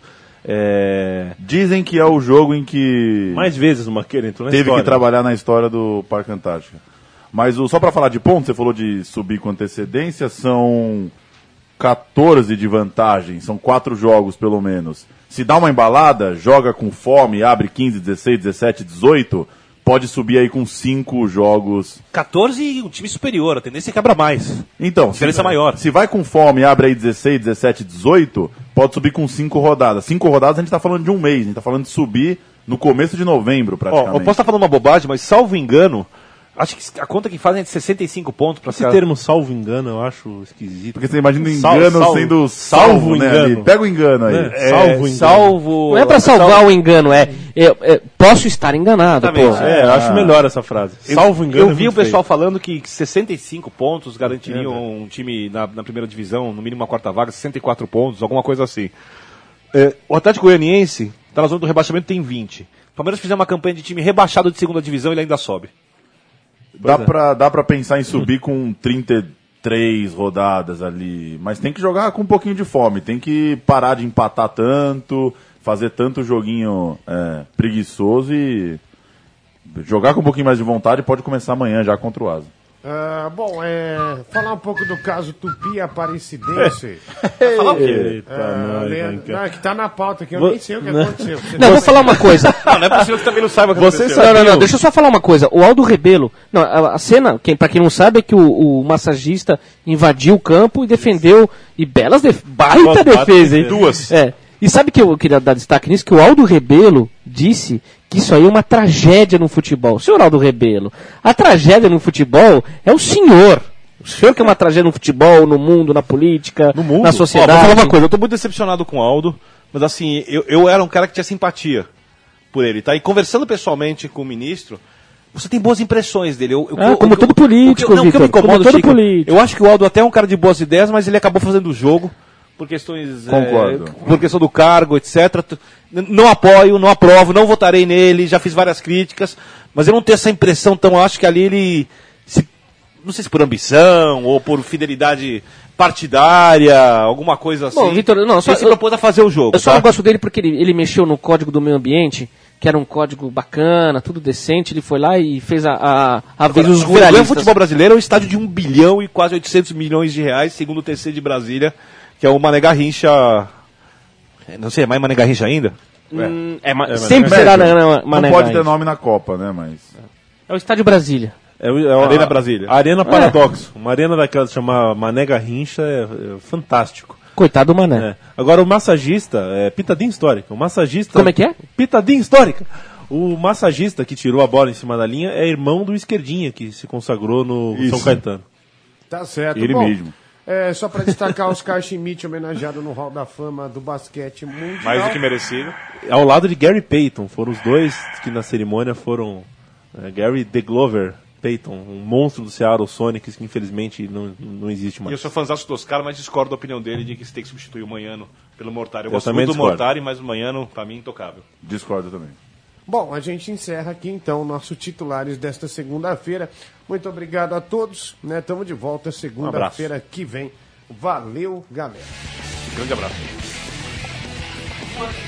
Dizem que é o jogo em que mais vezes o Maqueiro entrou na teve história, que trabalhar na história do Parque Antártica. Mas só para falar de pontos, você falou de subir com antecedência, são 14 de vantagem, são 4 jogos pelo menos. Se dá uma embalada, joga com fome, abre 15, 16, 17, 18, pode subir aí com 5 jogos. 14 e um time superior, a tendência é que abra mais. Então, diferença maior. Se vai com fome, abre aí 16, 17, 18, pode subir com 5 rodadas. 5 rodadas a gente tá falando de um mês, a gente tá falando de subir no começo de novembro, praticamente. Eu posso estar falando uma bobagem, mas salvo engano, acho que a conta que fazem é de 65 pontos para esse termo salvo engano eu acho esquisito. Porque você imagina o engano sendo salvo, né? Engano. Ali. Pega o engano aí. Salvo. Não é para salvar o engano, posso estar enganado. Pô. Eu acho melhor essa frase. Salvo engano. Eu vi o pessoal falando que 65 pontos garantiriam um time na primeira divisão, no mínimo uma quarta vaga, 64 pontos, alguma coisa assim. O Atlético Goianiense está na zona do rebaixamento, tem 20. O Palmeiras fizer uma campanha de time rebaixado de segunda divisão, ele ainda sobe. Dá pra pensar em subir com 33 rodadas ali, mas tem que jogar com um pouquinho de fome, tem que parar de empatar tanto, fazer tanto joguinho preguiçoso e jogar com um pouquinho mais de vontade. Pode começar amanhã já contra o Asa. Falar um pouco do caso Tupi Aparecidense. Falar o quê? Não, que tá na pauta aqui, eu nem sei o que aconteceu. Não, vou falar uma coisa. Não é possível que também não saiba o que aconteceu. Não, deixa eu só falar uma coisa. O Aldo Rebelo, a cena, pra quem não sabe, é que o massagista invadiu o campo e defendeu, e baita defesa, hein? 2. E sabe que eu queria dar destaque nisso? Que o Aldo Rebelo disse que isso aí é uma tragédia no futebol. Senhor Aldo Rebelo, a tragédia no futebol é o senhor. O senhor que é uma tragédia no futebol, no mundo, na política, na sociedade. Vou falar uma coisa, eu tô muito decepcionado com o Aldo, mas assim, eu era um cara que tinha simpatia por ele, tá? E conversando pessoalmente com o ministro, você tem boas impressões dele. Como todo político, Vitor, como todo político. Eu acho que o Aldo até é um cara de boas ideias, mas ele acabou fazendo o jogo por questões... Concordo. Por questão do cargo, etc. Não apoio, não aprovo, não votarei nele, já fiz várias críticas, mas eu não tenho essa impressão tão... Acho que ali ele... não sei se por ambição ou por fidelidade partidária, alguma coisa assim. Bom, Vitor, não, só, ele se propôs a fazer o jogo. Eu só não gosto dele porque ele mexeu no Código do Meio Ambiente, que era um código bacana, tudo decente, ele foi lá e fez a vez dos ruralistas. O futebol brasileiro é um estádio de 1 bilhão e quase 800 milhões de reais, segundo o TC de Brasília, que é o Mané Garrincha... Não sei, é mais Mané Garrincha ainda? Sempre será Mané Não pode ter Garrincha. nome na Copa, né? Mas... É o Estádio Brasília. É a Arena Brasília. Arena Paradoxo. Uma arena daquela chamada Mané Garrincha é fantástico. Coitado do Mané. É. Agora o massagista, pitadinha histórica. O massagista. Como é que é? Pitadinha histórica. O massagista que tirou a bola em cima da linha é irmão do Esquerdinha, que se consagrou no São Caetano. Tá certo. Ele Bom, mesmo. Só para destacar, Oscar Schmidt, homenageado no Hall da Fama do basquete mundial. Mais do que merecido. Ao lado de Gary Payton. Foram os dois que na cerimônia foram Gary The Glover Payton, um monstro do Seattle Sonics que infelizmente não existe E mais. eu sou fãzaço dos caras, mas discordo da opinião dele de que você tem que substituir o Manhano pelo Mortari. Eu gosto também muito do discordo. Mortari, mas o Manhano, pra mim, é intocável. Discordo também. Bom, a gente encerra aqui então o nosso Titulares desta segunda-feira. Muito obrigado a todos. Estamos de volta segunda-feira que vem. Valeu, galera. Grande abraço.